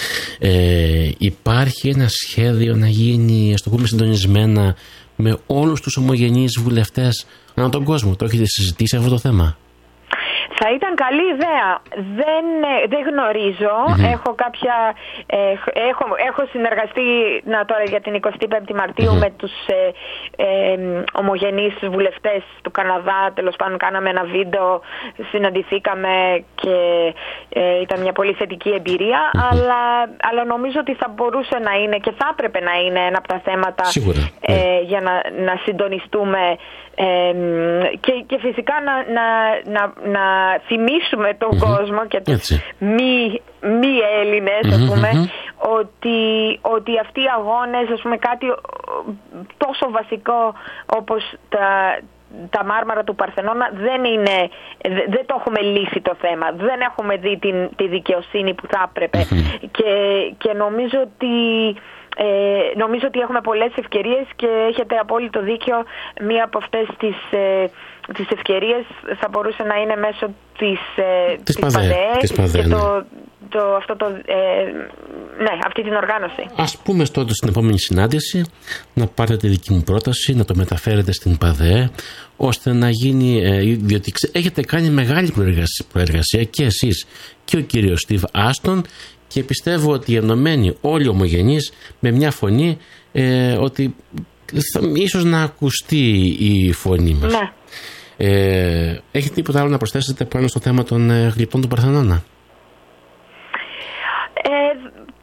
Ε, υπάρχει ένα σχέδιο να γίνει, ας το πούμε, συντονισμένα με όλους τους ομογενείς βουλευτές ανά τον κόσμο? Το έχετε συζητήσει αυτό το θέμα? Θα ήταν καλή ιδέα. Δεν, δεν γνωρίζω. Mm-hmm. Έχω κάποια... Ε, έχω, έχω συνεργαστεί να, τώρα για την εικοστή πέμπτη Μαρτίου mm-hmm. με τους ε, ε, ομογενείς βουλευτές του Καναδά. Τέλος πάντων κάναμε ένα βίντεο, συναντηθήκαμε και ε, ήταν μια πολύ θετική εμπειρία. Mm-hmm. Αλλά, αλλά νομίζω ότι θα μπορούσε να είναι και θα έπρεπε να είναι ένα από τα θέματα ε, yeah. για να, να συντονιστούμε ε, και, και φυσικά να, να, να, να θυμίσουμε τον mm-hmm. κόσμο και τους μη, μη Έλληνες mm-hmm. ας πούμε, mm-hmm. ότι, ότι αυτοί οι αγώνες, ας πούμε, κάτι τόσο βασικό όπως τα, τα μάρμαρα του Παρθενώνα δεν είναι, δεν το έχουμε λύσει το θέμα, δεν έχουμε δει την, τη δικαιοσύνη που θα έπρεπε mm-hmm. και, και νομίζω ότι Ε, νομίζω ότι έχουμε πολλές ευκαιρίες και έχετε απόλυτο δίκιο. Μία από αυτές τις, ε, τις ευκαιρίες θα μπορούσε να είναι μέσω της, ε, της, της ΠΑΔΕ και ναι. το, το, αυτό το, ε, ναι, αυτή την οργάνωση. Ας πούμε τότε στην επόμενη συνάντηση να πάρετε τη δική μου πρόταση, να το μεταφέρετε στην ΠΑΔΕ, ώστε να γίνει, ε, διότι έχετε κάνει μεγάλη προεργασία, προεργασία και εσείς και ο κύριος Στίβ Άστον, και πιστεύω ότι ενωμένοι όλοι οι ομογενείς με μια φωνή, ε, ότι θα, ίσως να ακουστεί η φωνή μας. Ναι. Ε, έχετε τίποτα άλλο να προσθέσετε πάνω στο θέμα των ε, γλυπτών του Παρθενώνα? Ε, το μόνο που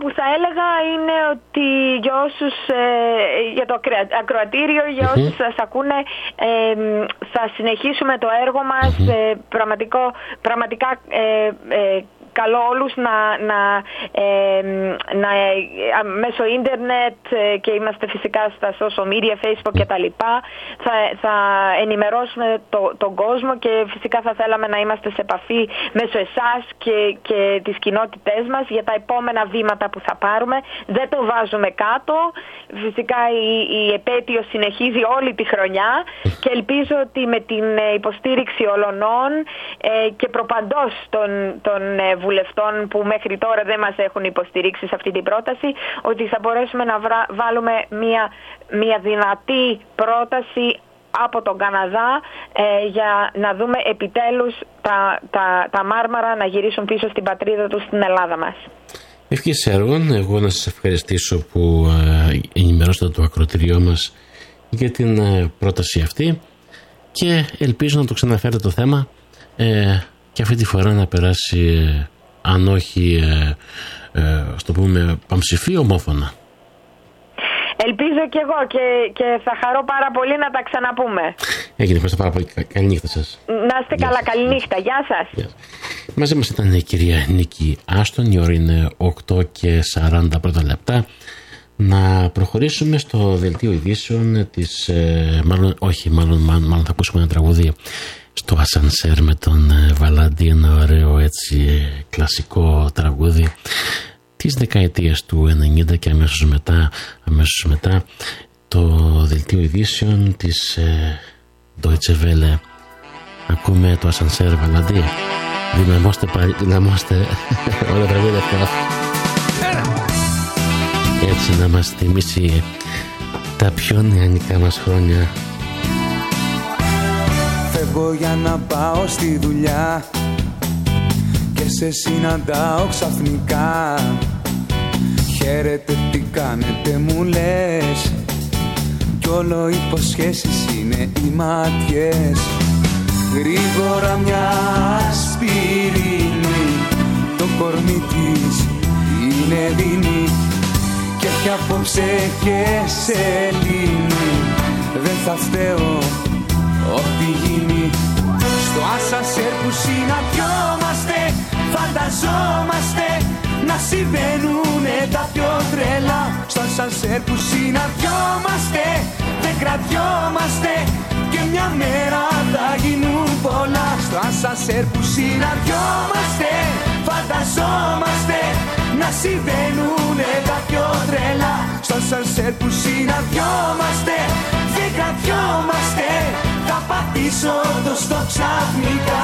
που θα έλεγα είναι ότι για όσους, ε, για το ακροατήριο, για όσους mm-hmm. σας ακούνε, ε, θα συνεχίσουμε το έργο μας, mm-hmm. ε, πραγματικό, πραγματικά ε, ε, καλώ όλους να, να, ε, να ε, μέσω ίντερνετ ε, και είμαστε φυσικά στα social media, Facebook και τα λοιπά, θα, θα ενημερώσουμε το, τον κόσμο και φυσικά θα θέλαμε να είμαστε σε επαφή μέσω εσάς και, και τις κοινότητές μας για τα επόμενα βήματα που θα πάρουμε. Δεν το βάζουμε κάτω. Φυσικά η, η επέτειο συνεχίζει όλη τη χρονιά και ελπίζω ότι με την υποστήριξη ολονών ε, και προπαντός των, των βουλευτών που μέχρι τώρα δεν μας έχουν υποστηρίξει σε αυτή την πρόταση, ότι θα μπορέσουμε να βρά, βάλουμε μια, μια δυνατή πρόταση από τον Καναδά ε, για να δούμε επιτέλους τα, τα, τα Μάρμαρα να γυρίσουν πίσω στην πατρίδα τους, στην Ελλάδα μας. Ευχής έργων. Εγώ να σας ευχαριστήσω που ε, ενημερώσατε το ακροατήριό μας για την ε, πρόταση αυτή και ελπίζω να το ξαναφέρετε το θέμα ε, και αυτή τη φορά να περάσει ε, αν όχι ε, ε, στο πούμε παμψηφί, ομόφωνα. Ελπίζω και εγώ και, και θα χαρώ πάρα πολύ να τα ξαναπούμε. Έγινε, ευχαριστώ πάρα πολύ. Καλή νύχτα σας. Να είστε καλά, καλή νύχτα. Γεια σας. Γεια σας. Μαζί μας ήταν η κυρία Νίκη Άστον. Η ώρα είναι οκτώ και σαράντα πρώτα λεπτά. Να προχωρήσουμε στο δελτίο ειδήσεων της, ε, μάλλον, όχι, μάλλον, μάλλον, μάλλον θα ακούσουμε ένα τραγούδι στο ασανσέρ με τον ε, Βαλάντι, ένα ωραίο έτσι ε, κλασικό τραγούδι της δεκαετίας του ενενήντα και αμέσως μετά, αμέσως μετά το δελτίο ειδήσεων της ε, Deutsche Welle. Ακούμε το ασανσέρ Βαλάντι. Δυναμώστε πάλι, δυναμώστε όλα τα τραγούδια αυτά. Έτσι να μας θυμίσει τα πιο νεανικά μας χρόνια. Φεύγω για να πάω στη δουλειά και σε συναντάω ξαφνικά. Χαίρετε, τι κάνετε μου λες, κι όλο υποσχέσεις είναι οι μάτιες. Γρήγορα μια ασπιρίνη, το κορμί της είναι δίνη και πια απόψε και σε λύνει. Δεν θα φταίω ό,τι γίνει. Στο ασανσέρ που συναντιόμαστε, φανταζόμαστε να συμβαίνουνε τα πιο τρελά. Στο ασανσέρ που συναντιόμαστε, δεν κρατιόμαστε και μια μέρα θα γίνουν πολλά. Στο ασανσέρ που συναντιόμαστε, φανταζόμαστε να συμβαίνουνε τα πιο τρελά. Στο ασανσέρ που συναντιόμαστε, δεν κρατιόμαστε, θα πατήσω το στο ξαφνικά.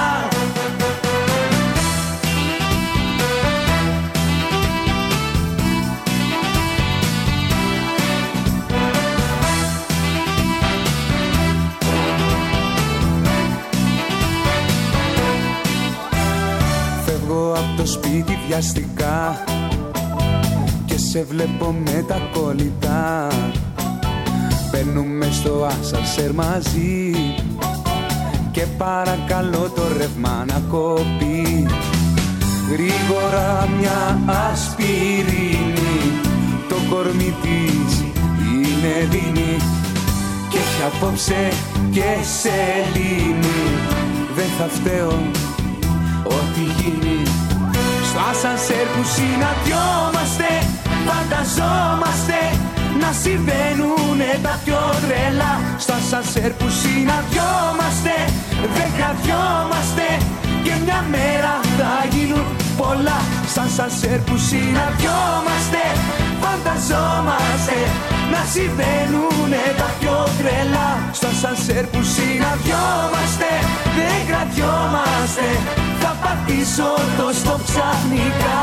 Φεύγω από το σπίτι βιαστικά και σε βλέπω με τα κολλητά. Μπαίνουμε στο ασανσέρ μαζί και παρακαλώ το ρεύμα να κοπεί. Γρήγορα μια ασπιρίνη, το κορμί της είναι δίνη και έχει απόψε και σε λύνει. Δεν θα φταίω ό,τι γίνει. Στο ασανσέρ που συναντιόμαστε, φανταζόμαστε να συμβαίνουνε τα πιο τρελά. Στο ασανσέρ που συναντιόμαστε, δεν κρατιόμαστε και μια μέρα θα γίνουν πολλά. Στο ασανσέρ που συναντιόμαστε, φανταζόμαστε να συμβαίνουνε τα πιο τρελά. Στο ασανσέρ που συναντιόμαστε, δεν κρατιόμαστε, θα πατήσω το στο ξαφνικά.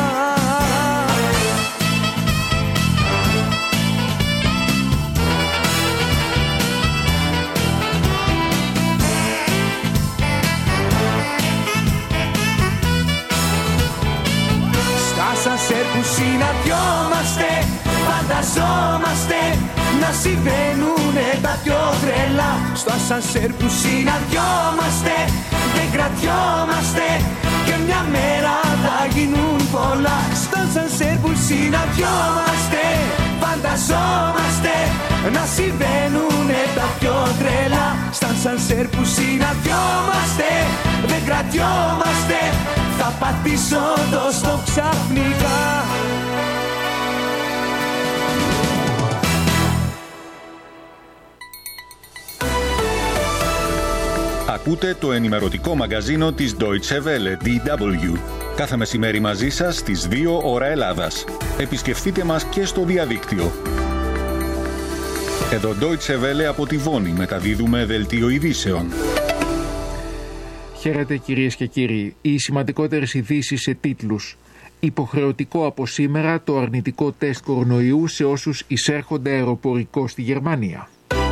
Ασανσέρ που συναντιόμαστε, φανταζόμαστε να συμβαίνουνε τα πιο τρελά. Στο ασανσέρ που συναντιόμαστε, δεν κρατιόμαστε και μια μέρα θα γίνουν πολλά. Στον σανσέρ που συναντιόμαστε, φανταζόμαστε να συμβαίνουνε τα πιο τρελά. Στον σανσέρ που συναντιόμαστε, δεν κρατιόμαστε, θα πατήσω το στο ξαφνικά. Ακούτε το ενημερωτικό μαγκαζίνο της Deutsche Welle, ντι ντάμπλιου. Κάθε μεσημέρι μαζί σας στις δύο ώρα Ελλάδας. Επισκεφτείτε μας και στο διαδίκτυο. Εδώ Deutsche Welle από τη Βόνη μεταδίδουμε δελτίο ειδήσεων. Χαίρετε κυρίες και κύριοι. Οι σημαντικότερες ειδήσεις σε τίτλους. Υποχρεωτικό από σήμερα το αρνητικό τεστ κορονοϊού σε όσους εισέρχονται αεροπορικό στη Γερμανία.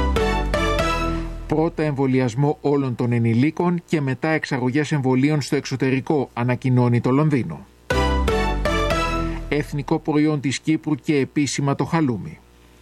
Πρώτα εμβολιασμό όλων των ενηλίκων και μετά εξαγωγές εμβολίων στο εξωτερικό, ανακοινώνει το Λονδίνο. Εθνικό προϊόν της Κύπρου και επίσημα το χαλούμι.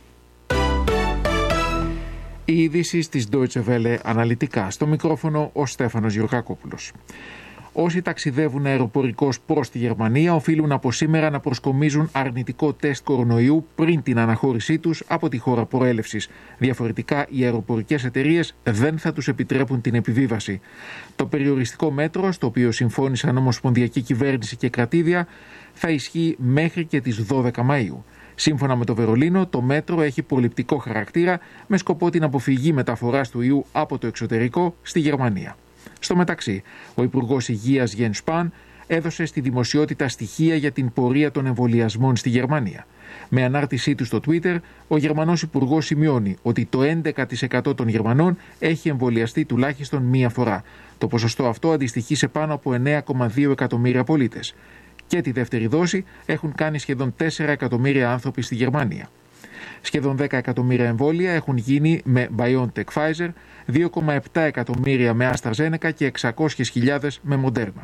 Οι ειδήσεις της Deutsche Welle αναλυτικά. Στο μικρόφωνο ο Στέφανος Γιωργακόπουλος. Όσοι ταξιδεύουν αεροπορικώς προς τη Γερμανία οφείλουν από σήμερα να προσκομίζουν αρνητικό τεστ κορονοϊού πριν την αναχώρησή τους από τη χώρα προέλευσης. Διαφορετικά, οι αεροπορικές εταιρείες δεν θα τους επιτρέπουν την επιβίβαση. Το περιοριστικό μέτρο, στο οποίο συμφώνησαν Ομοσπονδιακή Κυβέρνηση και κρατήδια, θα ισχύει μέχρι και τις δώδεκα Μαΐου. Σύμφωνα με το Βερολίνο, το μέτρο έχει προληπτικό χαρακτήρα με σκοπό την αποφυγή μεταφοράς του ιού από το εξωτερικό στη Γερμανία. Στο μεταξύ, ο Υπουργός Υγείας Γιεν Σπάν έδωσε στη δημοσιότητα στοιχεία για την πορεία των εμβολιασμών στη Γερμανία. Με ανάρτησή του στο Twitter, ο Γερμανός Υπουργός σημειώνει ότι το έντεκα τοις εκατό των Γερμανών έχει εμβολιαστεί τουλάχιστον μία φορά. Το ποσοστό αυτό αντιστοιχεί σε πάνω από εννέα κόμμα δύο εκατομμύρια πολίτες. Και τη δεύτερη δόση έχουν κάνει σχεδόν τέσσερα εκατομμύρια άνθρωποι στη Γερμανία. Σχεδόν δέκα εκατομμύρια εμβόλια έχουν γίνει με BioNTech Pfizer, δύο κόμμα επτά εκατομμύρια με AstraZeneca και εξακόσιες χιλιάδες με Moderna.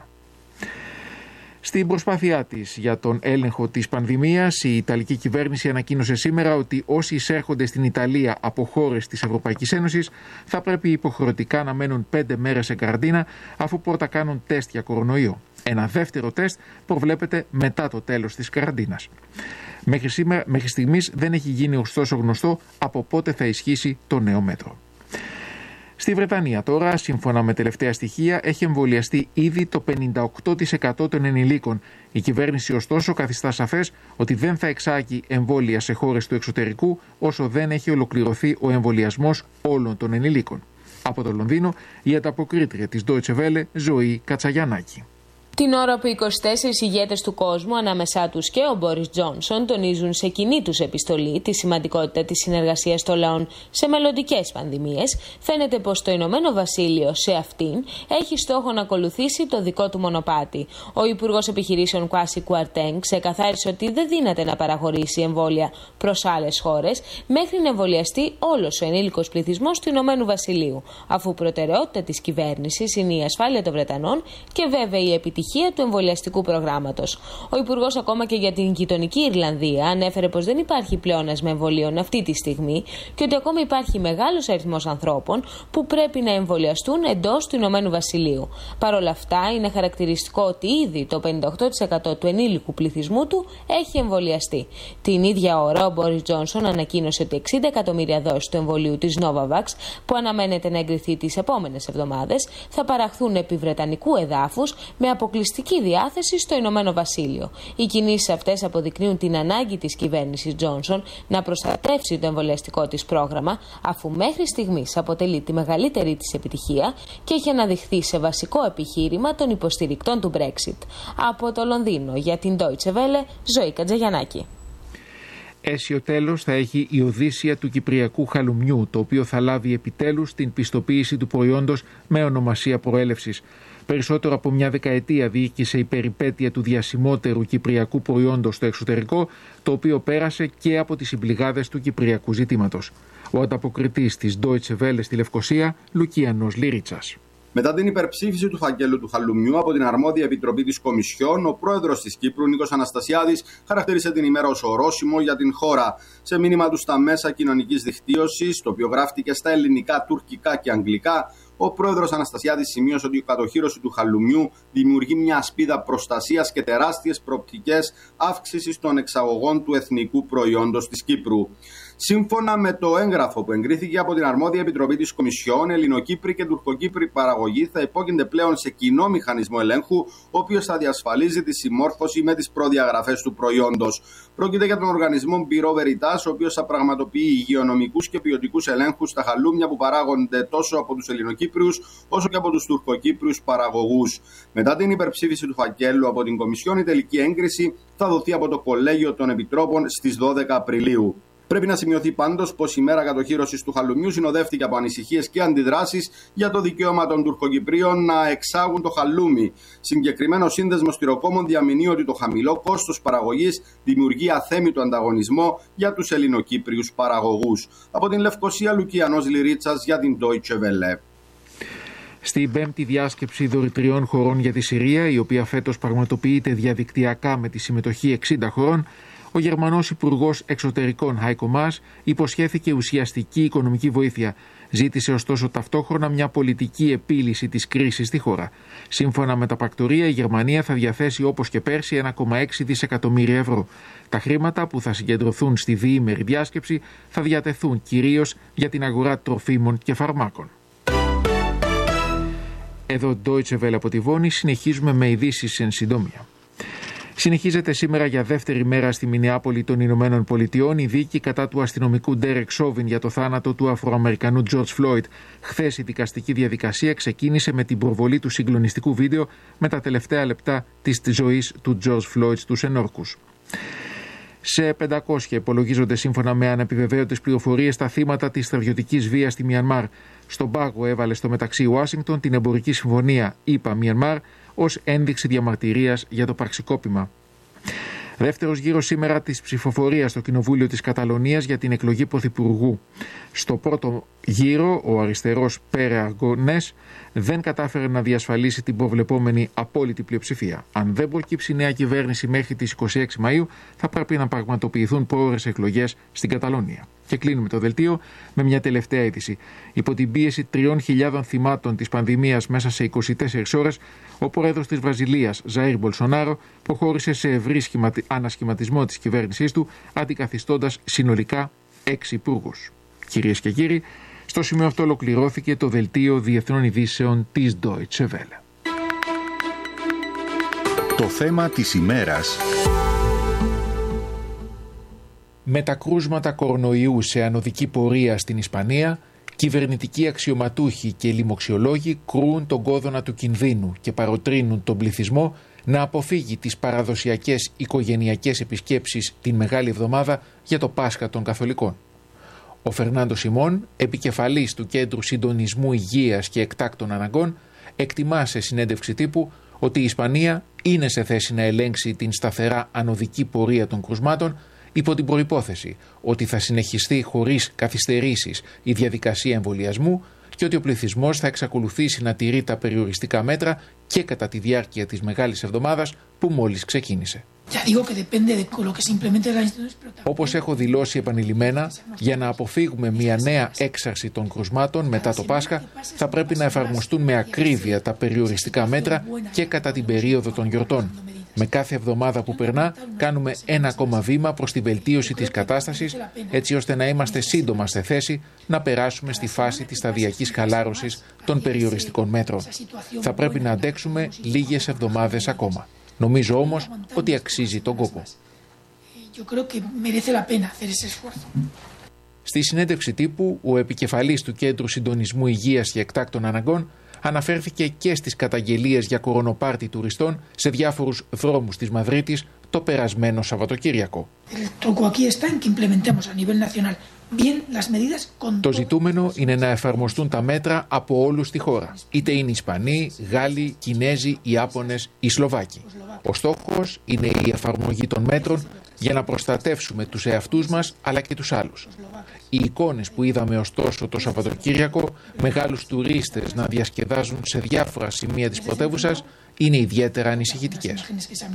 Στην προσπάθειά της για τον έλεγχο της πανδημίας, η Ιταλική κυβέρνηση ανακοίνωσε σήμερα ότι όσοι εισέρχονται στην Ιταλία από χώρες της Ευρωπαϊκής Ένωσης θα πρέπει υποχρεωτικά να μένουν πέντε μέρες σε καραντίνα αφού πρώτα κάνουν τεστ για κορονοϊό. Ένα δεύτερο τεστ προβλέπεται μετά το τέλος της καραντίνας. Μέχρι, σήμερα, μέχρι στιγμής δεν έχει γίνει ωστόσο γνωστό από πότε θα ισχύσει το νέο μέτρο. Στη Βρετανία τώρα, σύμφωνα με τελευταία στοιχεία, έχει εμβολιαστεί ήδη το πενήντα οκτώ τοις εκατό των ενηλίκων. Η κυβέρνηση ωστόσο καθιστά σαφές ότι δεν θα εξάγει εμβόλια σε χώρες του εξωτερικού όσο δεν έχει ολοκληρωθεί ο εμβολιασμός όλων των ενηλίκων. Από το Λονδίνο, η ανταποκρίτρια της Deutsche Welle, Ζωή Κατσαγιαννάκη. Την ώρα που είκοσι τέσσερις ηγέτες του κόσμου, ανάμεσά τους και ο Μπόρις Τζόνσον, τονίζουν σε κοινή τους επιστολή τη σημαντικότητα της συνεργασίας των λαών σε μελλοντικές πανδημίες, φαίνεται πως το Ηνωμένο Βασίλειο σε αυτήν έχει στόχο να ακολουθήσει το δικό του μονοπάτι. Ο Υπουργός Επιχειρήσεων Κουάσι Κουαρτέγκ ξεκαθάρισε ότι δεν δύναται να παραχωρήσει εμβόλια προς άλλες χώρες μέχρι να εμβολιαστεί όλος ο ενήλικος πληθυσμός του Ηνωμένου Βασιλείου, αφού προτεραιότητα της κυβέρνησης είναι η ασφάλεια των Βρετανών και βέβαια η επιτυχία του εμβολιαστικού προγράμματος. Ο Υπουργός ακόμα και για την γειτονική Ιρλανδία ανέφερε πως δεν υπάρχει πλεόνασμα εμβολίων αυτή τη στιγμή και ότι ακόμα υπάρχει μεγάλος αριθμός ανθρώπων που πρέπει να εμβολιαστούν εντός του Ηνωμένου Βασιλείου. Παρ' όλα αυτά, είναι χαρακτηριστικό ότι ήδη το πενήντα οκτώ τοις εκατό του ενήλικου πληθυσμού του έχει εμβολιαστεί. Την ίδια ώρα, ο Μπόρις Τζόνσον ανακοίνωσε ότι εξήντα εκατομμύρια δόσεις του εμβολίου της Novavax, που αναμένεται να εγκριθεί τις επόμενες εβδομάδες, θα παραχθούν επί βρετανικού εδάφους με αποκλειστική διάθεση στο Ηνωμένο Βασίλειο. Οι κινήσεις αυτές αποδεικνύουν την ανάγκη της κυβέρνησης Τζόνσον να προστατεύσει το εμβολιαστικό της πρόγραμμα, αφού μέχρι στιγμής αποτελεί τη μεγαλύτερη της επιτυχία και έχει αναδειχθεί σε βασικό επιχείρημα των υποστηρικτών του Brexit. Από το Λονδίνο για την Deutsche Welle, Ζωή Κατζαγιαννάκη. Αίσιο τέλος θα έχει η Οδύσσια του Κυπριακού Χαλουμιού, το οποίο θα λάβει επιτέλους την πιστοποίηση του προϊόντος με ονομασία προέλευσης. Περισσότερο από μια δεκαετία διοίκησε η περιπέτεια του διασημότερου κυπριακού προϊόντος στο εξωτερικό, το οποίο πέρασε και από τις συμπληγάδες του κυπριακού ζητήματος. Ο ανταποκριτής της Deutsche Welle στη Λευκοσία, Λουκιανός Λίριτσας. Μετά την υπερψήφιση του φακέλου του Χαλουμιού από την αρμόδια επιτροπή της Κομισιόν, ο πρόεδρος της Κύπρου, Νίκος Αναστασιάδης, χαρακτήρισε την ημέρα ως ορόσημο για την χώρα. Σε μήνυμα του στα μέσα κοινωνικής δικτύωσης, το οποίο γράφτηκε στα ελληνικά, τουρκικά και αγγλικά, ο πρόεδρος Αναστασιάδης σημείωσε ότι η κατοχύρωση του χαλουμιού δημιουργεί μια ασπίδα προστασίας και τεράστιες προοπτικές αύξησης των εξαγωγών του εθνικού προϊόντος της Κύπρου. Σύμφωνα με το έγγραφο που εγκρίθηκε από την αρμόδια επιτροπή της Κομισιόν, Ελληνοκύπροι και Τουρκοκύπροι παραγωγοί θα υπόκεινται πλέον σε κοινό μηχανισμό ελέγχου, ο οποίος θα διασφαλίζει τη συμμόρφωση με τις προδιαγραφές του προϊόντος. Πρόκειται για τον οργανισμό Bureau Veritas, ο οποίος θα πραγματοποιεί υγειονομικούς και ποιοτικούς ελέγχους στα χαλούμια που παράγονται τόσο από τους Ελληνοκύπριους όσο και από τους Τουρκοκύπριους παραγωγούς. Μετά την υπερψήφιση του φακέλου από την Κομισιόν, η τελική έγκριση θα δοθεί από το Κολέγιο των Επιτρόπων στις δώδεκα Απριλίου. Πρέπει να σημειωθεί πάντως πως η μέρα κατοχύρωσης του χαλουμιού συνοδεύτηκε από ανησυχίες και αντιδράσεις για το δικαίωμα των Τουρκοκυπρίων να εξάγουν το χαλούμι. Συγκεκριμένο σύνδεσμο στυροκόμων διαμηνύει ότι το χαμηλό κόστος παραγωγής δημιουργεί αθέμητο ανταγωνισμό για τους Ελληνοκύπριους παραγωγούς. Από την Λευκοσία, Λουκιανός Λυρίτσας για την Deutsche Welle. Στην πέμπτη διάσκεψη δωρητριών χωρών για τη Συρία, η οποία φέτος πραγματοποιείται διαδικτυακά με τη συμμετοχή εξήντα χωρών, ο Γερμανός Υπουργός Εξωτερικών Heiko Maas υποσχέθηκε ουσιαστική οικονομική βοήθεια. Ζήτησε ωστόσο ταυτόχρονα μια πολιτική επίλυση της κρίσης στη χώρα. Σύμφωνα με τα πρακτορία, η Γερμανία θα διαθέσει όπως και πέρσι ένα κόμμα έξι δισεκατομμύρια ευρώ. Τα χρήματα που θα συγκεντρωθούν στη διήμερη διάσκεψη θα διατεθούν κυρίως για την αγορά τροφίμων και φαρμάκων. Εδώ Deutsche Welle από τη Βόνη, συνεχίζουμε με ειδήσεις εν συντομία. Συνεχίζεται σήμερα για δεύτερη μέρα στη Μινεάπολη των Ηνωμένων Πολιτειών η δίκη κατά του αστυνομικού Derek Chauvin για το θάνατο του Αφροαμερικανού George Floyd. Χθες η δικαστική διαδικασία ξεκίνησε με την προβολή του συγκλονιστικού βίντεο με τα τελευταία λεπτά της ζωής του George Floyd στους ενόρκους. Σε πεντακόσια υπολογίζονται σύμφωνα με ανεπιβεβαίωτες πληροφορίες τα θύματα της στρατιωτικής βίας στη Μιανμάρ. Στον πάγο έβαλε στο μεταξύ Ουάσιγκτον την εμπορική συμφωνία ΗΠΑ Μιανμάρ ως ένδειξη διαμαρτυρίας για το πραξικόπημα. Δεύτερος γύρος σήμερα της ψηφοφορίας στο Κοινοβούλιο της Καταλωνίας για την εκλογή πρωθυπουργού. Στο πρώτο γύρο, ο αριστερός Πέρε Αργονές δεν κατάφερε να διασφαλίσει την προβλεπόμενη απόλυτη πλειοψηφία. Αν δεν προκύψει νέα κυβέρνηση μέχρι τις είκοσι έξι Μαΐου, θα πρέπει να πραγματοποιηθούν πρόορες εκλογές στην Καταλωνία. Και κλείνουμε το δελτίο με μια τελευταία είδηση. Υπό την πίεση τριών χιλιάδων θυμάτων της πανδημίας μέσα σε είκοσι τέσσερις ώρες, ο πρόεδρος της Βραζιλίας, Ζαΐρ Μπολσονάρο, προχώρησε σε ευρύ σχηματι... ανασχηματισμό της κυβέρνησής του, αντικαθιστώντας συνολικά έξι υπουργούς. Κυρίες και κύριοι, στο σημείο αυτό ολοκληρώθηκε το δελτίο διεθνών ειδήσεων της Deutsche Welle. Το θέμα της ημέρας. Με τα κρούσματα κορονοϊού σε ανωδική πορεία στην Ισπανία, κυβερνητικοί αξιωματούχοι και λοιμοξιολόγοι κρούν τον κόδωνα του κινδύνου και παροτρύνουν τον πληθυσμό να αποφύγει τις παραδοσιακές οικογενειακές επισκέψεις την Μεγάλη Εβδομάδα για το Πάσχα των Καθολικών. Ο Φερνάντο Σιμών, επικεφαλής του Κέντρου Συντονισμού Υγείας και Εκτάκτων Αναγκών, εκτιμά σε συνέντευξη τύπου ότι η Ισπανία είναι σε θέση να ελέγξει την σταθερά ανωδική πορεία των κρουσμάτων υπό την προϋπόθεση ότι θα συνεχιστεί χωρίς καθυστερήσεις η διαδικασία εμβολιασμού και ότι ο πληθυσμός θα εξακολουθήσει να τηρεί τα περιοριστικά μέτρα και κατά τη διάρκεια της Μεγάλης Εβδομάδας που μόλις ξεκίνησε. Όπως έχω δηλώσει επανειλημμένα, για να αποφύγουμε μια νέα έξαρση των κρουσμάτων μετά το Πάσχα, θα πρέπει να εφαρμοστούν με ακρίβεια τα περιοριστικά μέτρα και κατά την περίοδο των γιορτών. Με κάθε εβδομάδα που περνά, κάνουμε ένα ακόμα βήμα προς τη βελτίωση της κατάστασης, έτσι ώστε να είμαστε σύντομα σε θέση να περάσουμε στη φάση της σταδιακής χαλάρωσης των περιοριστικών μέτρων. Θα πρέπει να αντέξουμε λίγες εβδομάδες ακόμα. Νομίζω όμως ότι αξίζει τον κόπο. Στη συνέντευξη τύπου, ο επικεφαλής του Κέντρου Συντονισμού Υγείας και Εκτάκτων Αναγκών αναφέρθηκε και στις καταγγελίες για κορονοπάρτι τουριστών σε διάφορους δρόμους της Μαδρίτης το περασμένο Σαββατοκύριακο. Το ζητούμενο είναι να εφαρμοστούν τα μέτρα από όλους στη χώρα, είτε είναι Ισπανοί, Γάλλοι, Κινέζοι, Ιάπωνες ή Σλοβάκοι. Ο στόχος είναι η εφαρμογή των μέτρων για να προστατεύσουμε τους εαυτούς μας αλλά και τους άλλους. Οι εικόνες που είδαμε ωστόσο το Σαββατοκύριακο, μεγάλους τουρίστες να διασκεδάζουν σε διάφορα σημεία της πρωτεύουσας, είναι ιδιαίτερα ανησυχητικές.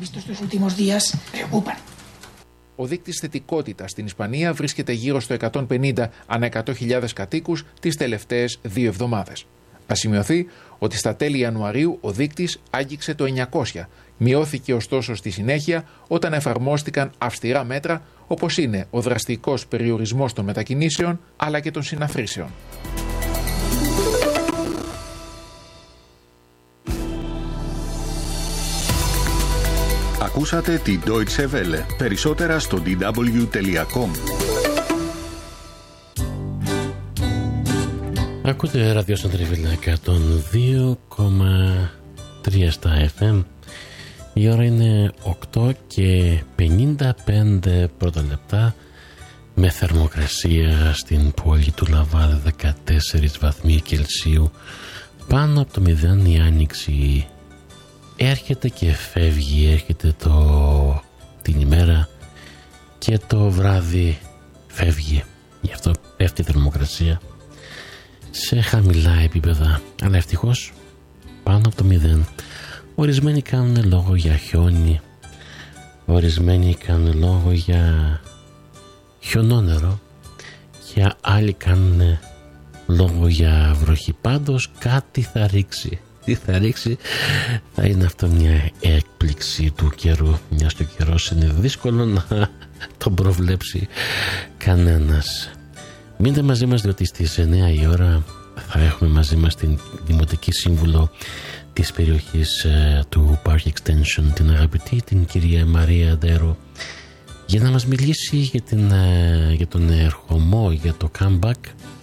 Ο δείκτης θετικότητας στην Ισπανία βρίσκεται γύρω στο εκατόν πενήντα ανά εκατό χιλιάδες κατοίκους τις τελευταίες δύο εβδομάδες. Να σημειωθεί ότι στα τέλη Ιανουαρίου ο δείκτης άγγιξε το εννιακόσια. Μειώθηκε ωστόσο στη συνέχεια όταν εφαρμόστηκαν αυστηρά μέτρα όπως είναι ο δραστικός περιορισμός των μετακινήσεων αλλά και των συναθρήσεων. Ακούσατε τη Deutsche Welle. Περισσότερα στο ντι ντάμπλιου τελεία κομ. Ακούτε ραδιοσαντριβίλα εκατόν δύο κόμμα τρία στα εφ εμ. Η ώρα είναι οκτώ και πενήντα πέντε πρώτα λεπτά, με θερμοκρασία στην πόλη του Λαβάδ δεκατέσσερις βαθμοί Κελσίου. Πάνω από το μηδέν η άνοιξη έρχεται και φεύγει, έρχεται το, την ημέρα και το βράδυ φεύγει. Γι' αυτό πέφτει η θερμοκρασία σε χαμηλά επίπεδα, αλλά ευτυχώς πάνω από το μηδέν. Ορισμένοι κάνουν λόγο για χιόνι, ορισμένοι κάνουν λόγο για χιονόνερο και άλλοι κάνουν λόγο για βροχή. Πάντως κάτι θα ρίξει. Τι θα ρίξει? Θα είναι αυτό μια έκπληξη του καιρού, μιας και ο καιρός είναι δύσκολο να τον προβλέψει κανένας. Μείνετε μαζί μας, διότι στις εννιά η ώρα θα έχουμε μαζί μας την Δημοτική Σύμβουλο της περιοχής ε, του Park Extension, την αγαπητή την κυρία Μαρία Ντέρο, για να μας μιλήσει για, την, ε, για τον ερχομό, για το comeback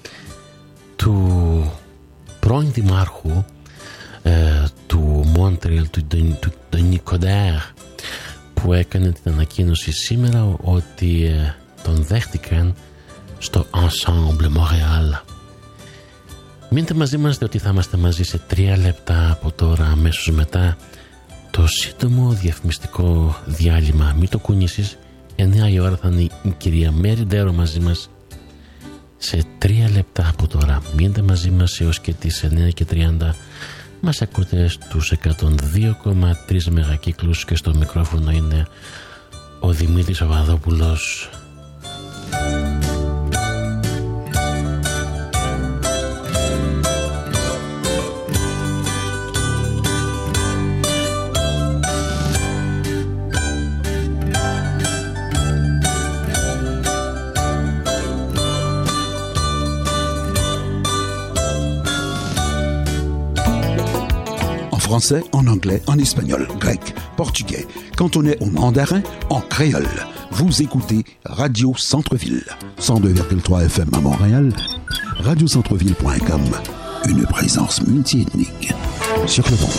του πρώην δημάρχου ε, του Μόντρελ, του, του, του, του Νικοντέρ, που έκανε την ανακοίνωση σήμερα ότι ε, τον δέχτηκαν στο Ensemble Montréal. Μείνετε μαζί μας, διότι θα είμαστε μαζί σε τρία λεπτά από τώρα, αμέσως μετά το σύντομο διαφημιστικό διάλειμμα. Μην το κουνήσεις, εννιά η ώρα θα είναι η κυρία Μέρι Ντέρο μαζί μας σε τρία λεπτά από τώρα. Μείνετε μαζί μας έως και τις εννιά και τριάντα. Μας ακούτε στους εκατόν δύο κόμμα τρία μεγακύκλους και στο μικρόφωνο είναι ο Δημήτρης Παπαδόπουλος. Français, en anglais, en espagnol, grec, portugais. Quand on est au mandarin, en créole. Vous écoutez Radio Centre-Ville, cent deux virgule trois F M à Montréal, radio centreville point com. Une présence multiethnique sur le monde.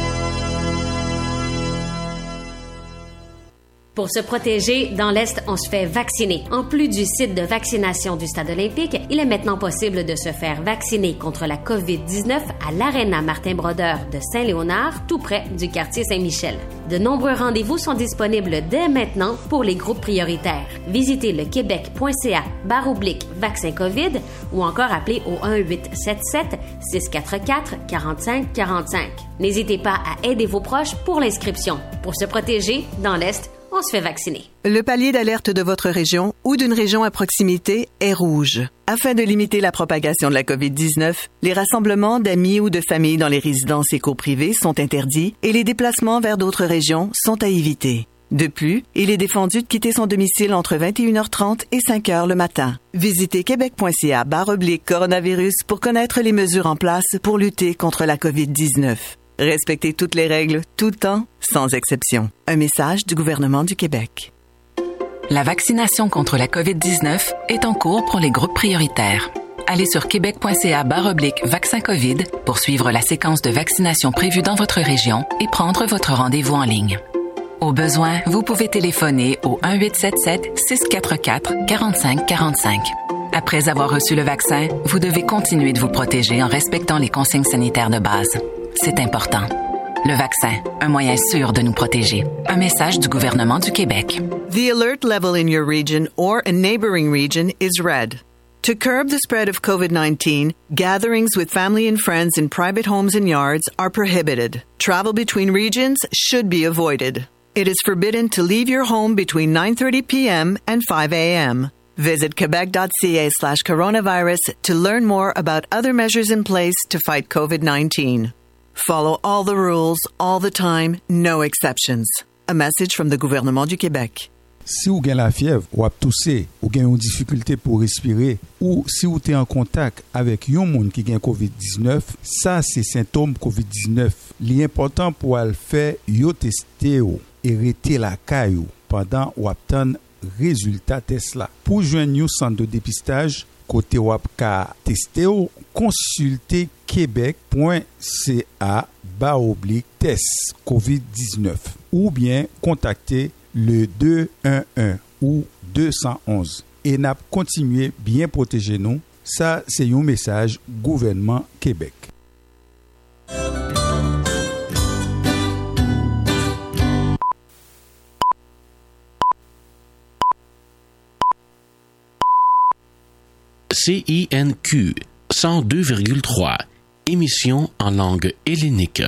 Pour se protéger, dans l'Est, on se fait vacciner. En plus du site de vaccination du Stade olympique, il est maintenant possible de se faire vacciner contre la covid dix-neuf à l'Arena Martin-Brodeur de Saint-Léonard, tout près du quartier Saint-Michel. De nombreux rendez-vous sont disponibles dès maintenant pour les groupes prioritaires. Visitez le québec.ca barre oblique vaccin COVID ou encore appelez au un huit sept sept six quatre quatre quarante-cinq quarante-cinq. N'hésitez pas à aider vos proches pour l'inscription. Pour se protéger, dans l'Est, on se fait vacciner. Le palier d'alerte de votre région ou d'une région à proximité est rouge. Afin de limiter la propagation de la covid dix-neuf, les rassemblements d'amis ou de familles dans les résidences éco-privées sont interdits et les déplacements vers d'autres régions sont à éviter. De plus, il est défendu de quitter son domicile entre vingt et une heures trente et cinq heures le matin. Visitez québec.ca barre oblique coronavirus pour connaître les mesures en place pour lutter contre la covid dix-neuf. Respectez toutes les règles, tout le temps, sans exception. Un message du gouvernement du Québec. La vaccination contre la covid dix-neuf est en cours pour les groupes prioritaires. Allez sur québec.ca barre oblique vaccin COVID pour suivre la séquence de vaccination prévue dans votre région et prendre votre rendez-vous en ligne. Au besoin, vous pouvez téléphoner au un huit sept sept six quatre quatre quarante-cinq quarante-cinq. Après avoir reçu le vaccin, vous devez continuer de vous protéger en respectant les consignes sanitaires de base. C'est important. Le vaccin, un moyen sûr de nous protéger. Un message du gouvernement du Québec. The alert level in your region or a neighboring region is red. To curb the spread of covid nineteen, gatherings with family and friends in private homes and yards are prohibited. Travel between regions should be avoided. It is forbidden to leave your home between nine thirty p.m. and five a.m. Visit quebec.ca slash coronavirus to learn more about other measures in place to fight covid nineteen. Follow all the rules, all the time, no exceptions. A message from the gouvernement du Québec. Si vous avez la fièvre, ou à tousser, ou avez une difficulté pour respirer, ou si vous êtes en contact avec un monde qui a covid dix-neuf, ça c'est symptôme covid dix-neuf. L'important pour le faire, yo tester et rester la caillou pendant ou attendre résultat test là. Pour joindre un centre de dépistage, côté wap ka tester ou consulter québec.ca bas oblique test covid dix-neuf ou bien contacter le deux un un ou deux un un et n'a continué bien protéger nous. Ça c'est un message gouvernement Québec. C I N Q cent deux virgule trois, émission en langue hellénique.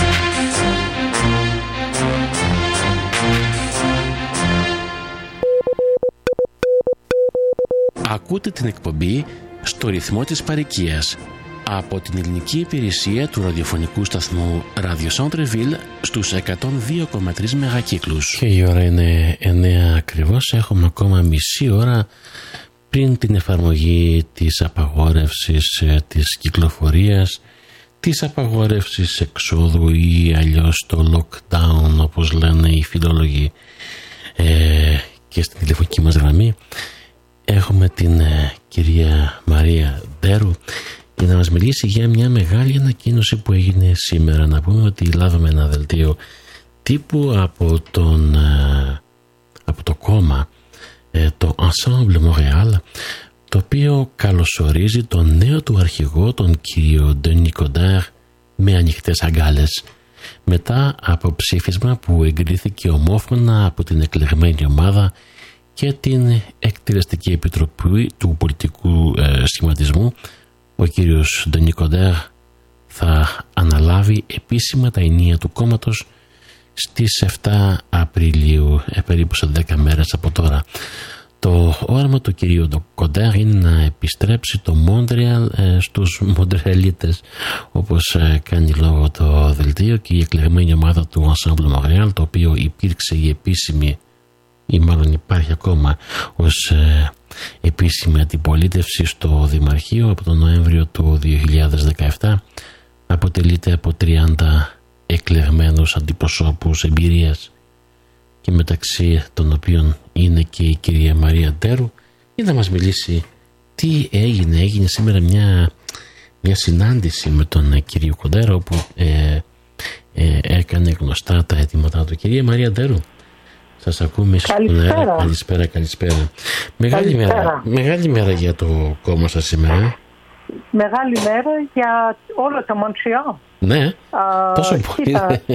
Ακούτε την εκπομπή στο ρυθμό της παροικίας από την ελληνική υπηρεσία του ραδιοφωνικού σταθμού Radio Centreville στους εκατόν δύο κόμμα τρία μεγακύκλους. Και η ώρα είναι εννιά ακριβώς. Έχουμε ακόμα μισή ώρα πριν την εφαρμογή της απαγόρευσης της κυκλοφορίας, της απαγόρευσης εξόδου ή αλλιώς το lockdown όπως λένε οι φιλόλογοι ε, και στην τηλεφωνική μας γραμμή. Έχουμε την ε, κυρία Μαρία Ντέρου για να μας μιλήσει για μια μεγάλη ανακοίνωση που έγινε σήμερα. Να πούμε ότι λάβαμε ένα δελτίο τύπου από, τον, ε, από το κόμμα, ε, το Ensemble Montréal, το οποίο καλωσορίζει τον νέο του αρχηγό, τον κύριο Ντενί Κοντέρ, με ανοιχτές αγκάλες, μετά από ψήφισμα που εγκρίθηκε ομόφωνα από την εκλεγμένη ομάδα και την εκτελεστική επιτροπή του πολιτικού ε, σχηματισμού. Ο κύριος Ντενί Κοντέρ θα αναλάβει επίσημα τα ενία του κόμματος στις επτά Απριλίου, ε, περίπου σε δέκα μέρες από τώρα. Το όραμα του κυρίου Κοντέρ είναι να επιστρέψει το Μόντρεαλ ε, στους Μοντρεαλίτες, όπως ε, κάνει λόγο το δελτίο, και η εκλεγμένη ομάδα του Ensemble Montréal, το οποίο υπήρξε η επίσημη ή μάλλον υπάρχει ακόμα ως ε, επίσημη αντιπολίτευση στο Δημαρχείο από τον Νοέμβριο του δύο χιλιάδες δεκαεπτά, αποτελείται από τριάντα εκλεγμένους αντιπροσώπους εμπειρίας, και μεταξύ των οποίων είναι και η κυρία Μαρία Ντέρου, για να μας μιλήσει τι έγινε. Έγινε σήμερα μια, μια συνάντηση με τον κύριο Κοντέρ, όπου ε, ε, έκανε γνωστά τα αιτήματά του. Κυρία Μαρία Ντέρου, σας ακούμε στον αέρα. Καλησπέρα, καλησπέρα. Μεγάλη, καλησπέρα. Μέρα, μεγάλη μέρα για το κόμμα σας σήμερα. Μεγάλη μέρα για όλο το Μοντρεάλ. Ναι, uh, τόσο πολύ.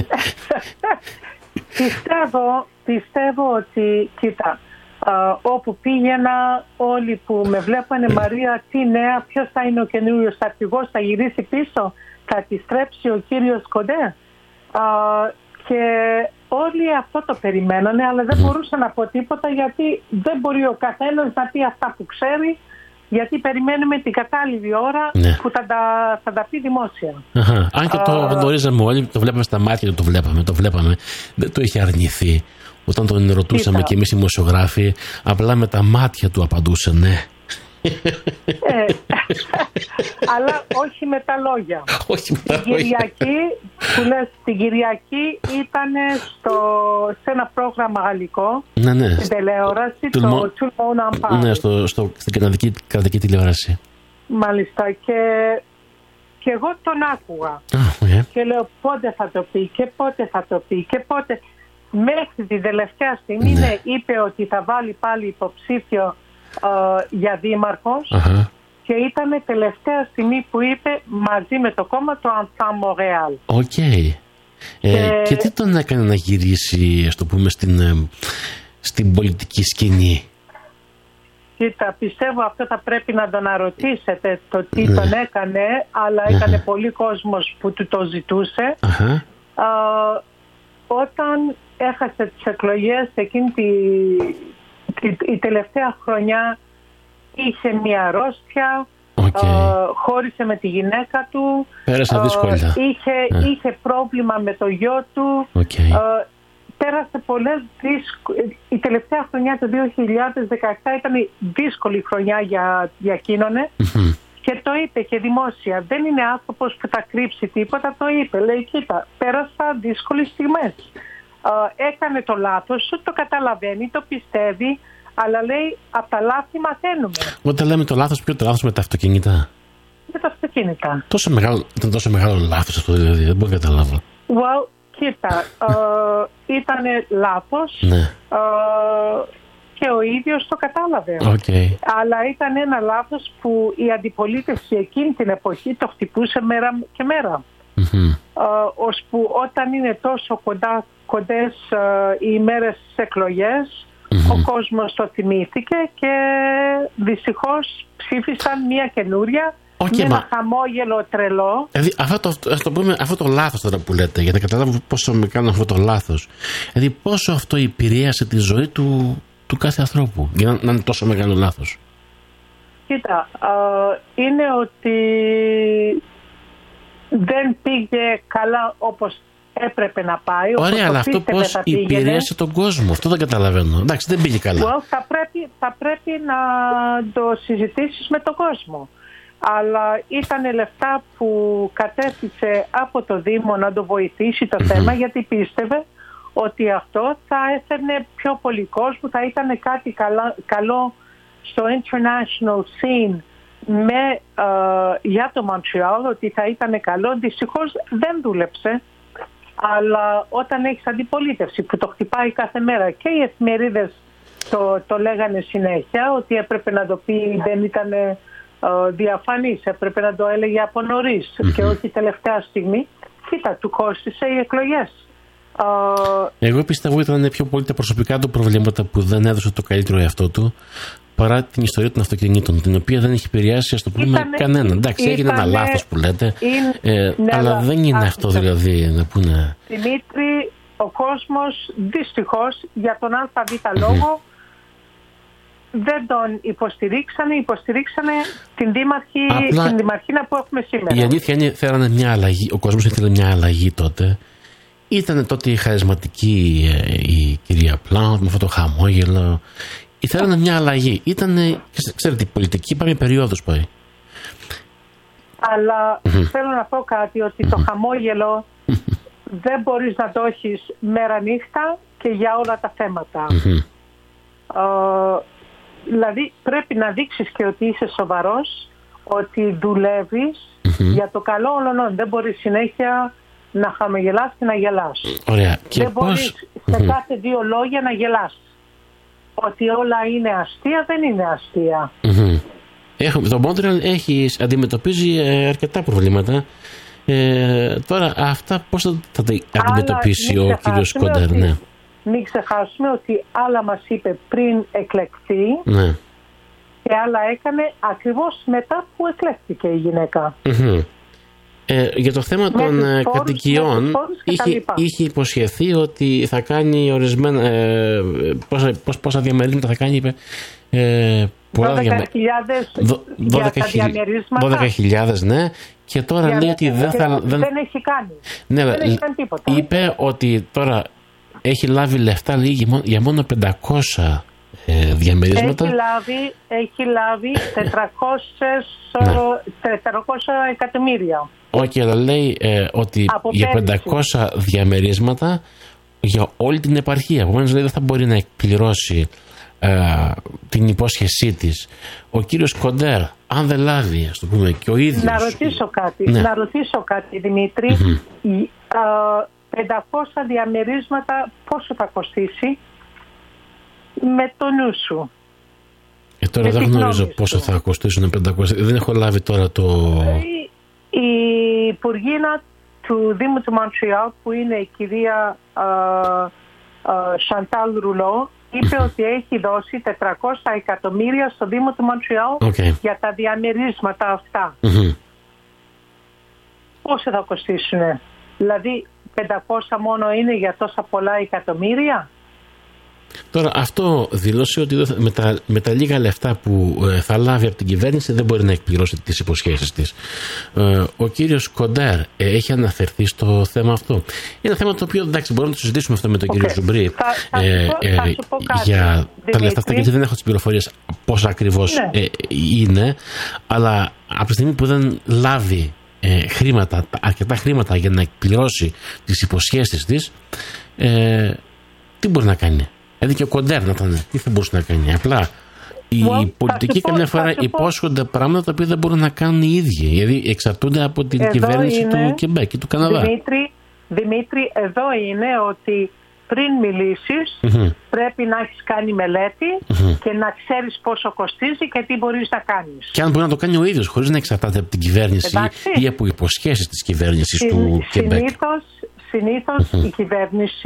Πιστεύω, πιστεύω ότι, κοίτα, uh, όπου πήγαινα όλοι που με βλέπανε, Μαρία, τι νέα, ποιος θα είναι ο καινούριος αρχηγός, θα γυρίσει πίσω, θα επιστρέψει ο κύριος Κοντέρ. Uh, και όλοι αυτό το περιμένανε, αλλά δεν μπορούσα να πω τίποτα, γιατί δεν μπορεί ο καθένας να πει αυτά που ξέρει, γιατί περιμένουμε την κατάλληλη ώρα, ναι, που θα τα, θα τα πει δημόσια. Αχα. Αν και το γνωρίζαμε όλοι, το βλέπαμε στα μάτια του, το βλέπαμε, το βλέπαμε. Δεν το είχε αρνηθεί. Όταν τον ρωτούσαμε και εμείς οι δημοσιογράφοι, απλά με τα μάτια του απαντούσε ναι. Ε, αλλά όχι με τα λόγια. Όχι με τα την λόγια. Κυριακή, που λες, την Κυριακή ήταν στο, σε ένα πρόγραμμα γαλλικό, ναι, ναι, στην τηλεόραση, το Tout le monde en parle. Ναι, στο, στο, στην καναδική, καναδική τηλεόραση. Μάλιστα. Και, και εγώ τον άκουγα. Ah, yeah. Και λέω πότε θα το πει και πότε θα το πει και πότε. Μέχρι την τελευταία στιγμή, ναι, ναι, είπε ότι θα βάλει πάλι υποψήφιο Uh, για δήμαρχος, uh-huh, και ήταν τελευταία στιγμή που είπε μαζί με το κόμμα το Ensemble Montréal. Οκ. Okay. Και... Ε, και τι τον έκανε να γυρίσει, ας το πούμε, στην, στην πολιτική σκηνή? Κοίτα, πιστεύω αυτό θα πρέπει να τον ρωτήσετε το τι, ναι, τον έκανε, αλλά uh-huh, έκανε πολύ κόσμος που του το ζητούσε. Uh-huh. Uh, όταν έχασε τις εκλογές εκείνη τη... η τελευταία χρονιά είχε μια αρρώστια, okay. ε, χώρισε με τη γυναίκα του, πέρασε δύσκολα. Ε, είχε, ναι. είχε πρόβλημα με το γιο του, okay. ε, πέρασε πολλές δύσκολες. Η τελευταία χρονιά του δύο χιλιάδες δεκαεπτά ήταν δύσκολη χρονιά για, για εκείνονε. Mm-hmm. Και το είπε και δημόσια. Δεν είναι άνθρωπος που θα κρύψει τίποτα, το είπε. Λέει, κοίτα, πέρασα δύσκολες στιγμές. Ε, έκανε το λάθος σου, το καταλαβαίνει, το πιστεύει, αλλά λέει, από τα λάθη μαθαίνουμε. Όταν λέμε το λάθος, ποιο το λάθος με τα αυτοκίνητα? Με τα αυτοκίνητα. Τόσο μεγάλο, ήταν τόσο μεγάλο λάθος αυτό, δηλαδή, δεν μπορώ να καταλάβω. Well, κοίτα, ε, ήταν λάθος. Ναι. Ε, και ο ίδιος το κατάλαβε. Okay. Αλλά ήταν ένα λάθος που η αντιπολίτευση εκείνη την εποχή το χτυπούσε μέρα και μέρα. Mm-hmm. Uh, ώσπου όταν είναι τόσο κοντά, κοντές uh, οι ημέρες στις εκλογές, mm-hmm. ο κόσμος το θυμήθηκε και δυστυχώς ψήφισαν μια καινούρια okay, με ένα μα... χαμόγελο τρελό. Δηλαδή αυτό το, ας το, πούμε, αυτό το λάθος τώρα που λέτε, για να καταλάβω πόσο με κάνω αυτό το λάθος. Δηλαδή πόσο αυτό επηρέασε τη ζωή του του κάθε ανθρώπου, για να, να είναι τόσο μεγάλο λάθος. Κοίτα, α, είναι ότι δεν πήγε καλά όπως έπρεπε να πάει. Ωραία, αλλά αυτό πώς επηρέασε τον κόσμο, αυτό δεν καταλαβαίνω. Εντάξει, δεν πήγε καλά. Well, θα, πρέπει, θα πρέπει να το συζητήσεις με τον κόσμο. Αλλά ήταν λεφτά που κατέθεσε από το Δήμο να το βοηθήσει το mm-hmm. θέμα, γιατί πίστευε ότι αυτό θα έφερνε πιο πολύ κόσμο, θα ήταν κάτι καλά, καλό στο international scene με, uh, για το Μοντρεάλ, ότι θα ήταν καλό. Δυστυχώς δεν δούλεψε, αλλά όταν έχεις αντιπολίτευση που το χτυπάει κάθε μέρα και οι εφημερίδες το, το λέγανε συνέχεια ότι έπρεπε να το πει, δεν ήταν uh, διαφανής, έπρεπε να το έλεγε από νωρίς mm-hmm. και όχι τελευταία στιγμή. Κοίτα, του κόστησε οι εκλογές. Uh, Εγώ πιστεύω ότι ήταν πιο πολύ τα προσωπικά του προβλήματα που δεν έδωσε το καλύτερο εαυτό του παρά την ιστορία των αυτοκινήτων, την οποία δεν έχει επηρεάσει, ας το πούμε, ήτανε, κανέναν. Εντάξει, έγινε ένα λάθος που λέτε, είναι, ε, ναι, αλλά δεν είναι α, αυτό δηλαδή να πούνε. Δημήτρη, ο κόσμος δυστυχώς για τον ΑΒ λόγο δεν τον υποστηρίξανε, υποστηρίξανε την δήμαρχη, απλά, την δημαρχίνα που έχουμε σήμερα. Η αλήθεια είναι θέλανε μια αλλαγή, ο κόσμος ήθελε μια αλλαγή τότε. Ήταν τότε η χαρισματική η κυρία Πλάουντ με αυτό το χαμόγελο. Ήθελαν μια αλλαγή. Ήταν, ξέρετε, η πολιτική πάει περίοδος πάει. Αλλά mm-hmm. θέλω να πω κάτι, ότι mm-hmm. το χαμόγελο δεν μπορείς να το έχεις μέρα νύχτα και για όλα τα θέματα. Mm-hmm. Uh, δηλαδή πρέπει να δείξεις και ότι είσαι σοβαρός, ότι δουλεύεις mm-hmm. για το καλό όλων. Δεν μπορείς συνέχεια να χαμογελάς και να γελάς. Ωραία. Και δεν πώς... μπορείς σε mm-hmm. κάθε δύο λόγια να γελάς. Ότι όλα είναι αστεία, δεν είναι αστεία. Mm-hmm. Έχουμε, το Μόντρεαλ έχει, αντιμετωπίζει ε, αρκετά προβλήματα. Ε, τώρα αυτά πώς θα, θα τα αντιμετωπίσει ο κύριος Κοντέρ? Ναι. Μην ξεχάσουμε ότι άλλα μας είπε πριν εκλεκτεί ναι. και άλλα έκανε ακριβώς μετά που εκλέχθηκε η γυναίκα. Mm-hmm. Ε, για το θέμα με των φόρους, κατοικιών είχε, είχε υποσχεθεί ότι θα κάνει ορισμένα ε, πόσα, πόσα διαμερίσματα θα κάνει, είπε ε, δώδεκα χιλιάδες για τα διαμερίσματα. δώδεκα χιλιάδες, ναι, και τώρα για λέει ότι δεν θα δεν, δεν έχει κάνει ναι, δεν έχει κάνει τίποτα. Είπε ότι τώρα έχει λάβει λεφτά λίγη, για μόνο πεντακόσια ε, διαμερίσματα. Έχει λάβει, έχει λάβει τετρακόσια εκατομμύρια. Όχι, okay, αλλά λέει ε, ότι από για πεντακόσια διαμερίσματα για όλη την επαρχία. Επομένως λέει δεν θα μπορεί να εκπληρώσει ε, την υπόσχεσή της. Ο κύριος Κοντέρ, αν δεν λάβει, ας το πούμε, και ο ίδιος. Να ρωτήσω κάτι, ναι. να ρωτήσω κάτι Δημήτρη. Mm-hmm. Η, α, πεντακόσια διαμερίσματα πόσο θα κοστίσει? Με το νου σου. Ε, τώρα δεν γνωρίζω πόσο θα κοστίσουν πεντακόσια. Δεν έχω λάβει τώρα το... Η υπουργίνα του Δήμου του Μοντρεάλ, που είναι η κυρία Σαντάλ Ρουλό, είπε ότι έχει δώσει τετρακόσια εκατομμύρια στο Δήμο του Μοντρεάλ okay. για τα διαμερίσματα αυτά. Mm-hmm. Πόσο θα κοστίσουν? Δηλαδή πεντακόσια μόνο είναι για τόσα πολλά εκατομμύρια? Τώρα αυτό δήλωσε ότι με τα, με τα λίγα λεφτά που ε, θα λάβει από την κυβέρνηση δεν μπορεί να εκπληρώσει τις υποσχέσεις της. Ε, ο κύριος Κοντέρ ε, έχει αναφερθεί στο θέμα αυτό. Είναι ένα θέμα το οποίο εντάξει μπορούμε να το συζητήσουμε αυτό με τον okay. κύριο Ζουμπρί ε, ε, για Δημήτρη. Τα λεφτά αυτά, γιατί δεν έχω τις πληροφορίες πόσα ακριβώς ναι. ε, είναι, αλλά από τη στιγμή που δεν λάβει ε, χρήματα, αρκετά χρήματα για να εκπληρώσει τις υποσχέσεις της, ε, τι μπορεί να κάνει? Δηλαδή και ο Κοντέρ να ήταν, τι θα μπορούσε να κάνει? Απλά οι well, πολιτικοί καμιά φορά υπόσχονται πράγματα τα οποία δεν μπορούν να κάνουν οι ίδιοι. Δηλαδή εξαρτούνται από την εδώ κυβέρνηση είναι, του Κεμπέκ και του Καναδά. Δημήτρη, Δημήτρη, εδώ είναι ότι πριν μιλήσεις mm-hmm. πρέπει να έχεις κάνει μελέτη mm-hmm. και να ξέρεις πόσο κοστίζει και τι μπορείς να κάνεις. Και αν μπορεί να το κάνει ο ίδιος χωρίς να εξαρτάται από την κυβέρνηση εντάξει. ή από υποσχέσεις της κυβέρνησης Συ, του Κεμπέκ. Συνήθως, συνήθως mm-hmm. η κυβέρνηση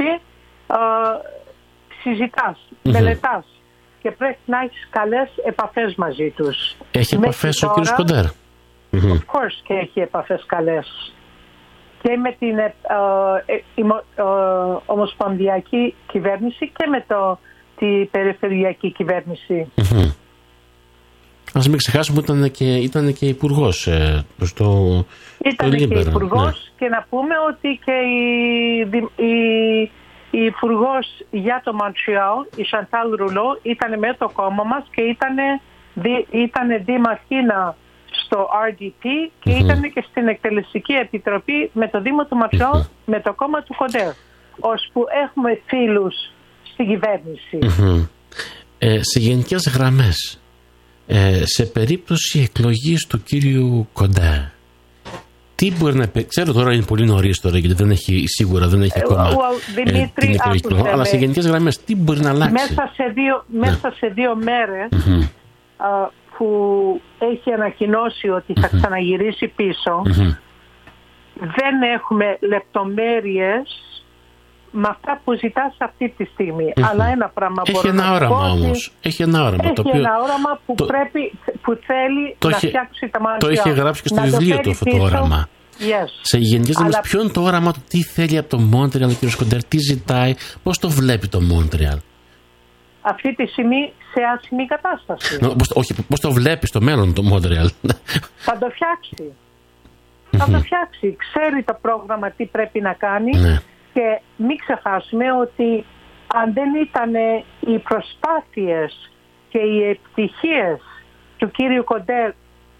uh, συζητάς, mm-hmm. μελετάς και πρέπει να έχεις καλές επαφές μαζί τους. Έχει επαφές ο κύριος Κοντέρ? Mm-hmm. Of course και έχει επαφές καλές. Και με την ε, ε, ε, ε, ομοσπονδιακή κυβέρνηση και με το, την περιφερειακή κυβέρνηση. Mm-hmm. Ας μην ξεχάσουμε ότι ήταν και, ήταν και υπουργός ε, στο Ήταν και υπουργός ναι. και να πούμε ότι και η, η η υπουργός για το Μοντρεάλ, η Σαντάλ Ρουλό, ήταν με το κόμμα μας και ήταν, ήταν δήμαρχίνα στο αρ ντι πι και mm-hmm. ήταν και στην εκτελεστική επιτροπή με το Δήμο του Μοντρεάλ mm-hmm. με το κόμμα του Κοντέρ. Ώσπου έχουμε φίλους στην κυβέρνηση. Mm-hmm. Ε, σε γενικές γραμμές, ε, σε περίπτωση εκλογής του κύριου Κοντέρ, τι μπορεί να πει? Ξέρω τώρα είναι πολύ νωρίς τώρα γιατί δεν έχει, σίγουρα δεν έχει ακόμα well, Δημήτρη, ε, την εκλογή. Αλλά σε γενικές γραμμές τι μπορεί να αλλάξει? Μέσα σε δύο, ναι. μέσα σε δύο μέρες mm-hmm. α, που έχει ανακοινώσει ότι θα mm-hmm. ξαναγυρίσει πίσω mm-hmm. δεν έχουμε λεπτομέρειες με αυτά που ζητάς αυτή τη στιγμή. Mm-hmm. Αλλά ένα πράγμα έχει μπορώ ένα να όραμα πω όμως. Έχει ένα όραμα. Έχει το οποίο... ένα όραμα που, το... πρέπει, που θέλει το να είχε... φτιάξει τα μάτια. Το είχε γράψει και στο βιβλίο του αυτό το όραμα. Yes. Σε γενικές γραμμές, Αλλά... ποιο είναι το όραμα του, τι θέλει από το Μόντρεαλ ο κ. Κοντέρ, τι ζητάει, πώς το βλέπει το Μόντρεαλ? Αυτή τη στιγμή σε άσχημη κατάσταση. No, πώς, όχι, πώς το βλέπει στο μέλλον το Μόντρεαλ? Θα το φτιάξει. Θα το φτιάξει. Ξέρει το πρόγραμμα τι πρέπει να κάνει ναι. και μην ξεχάσουμε ότι αν δεν ήταν οι προσπάθειες και οι επιτυχίες του κύριου Κοντέρ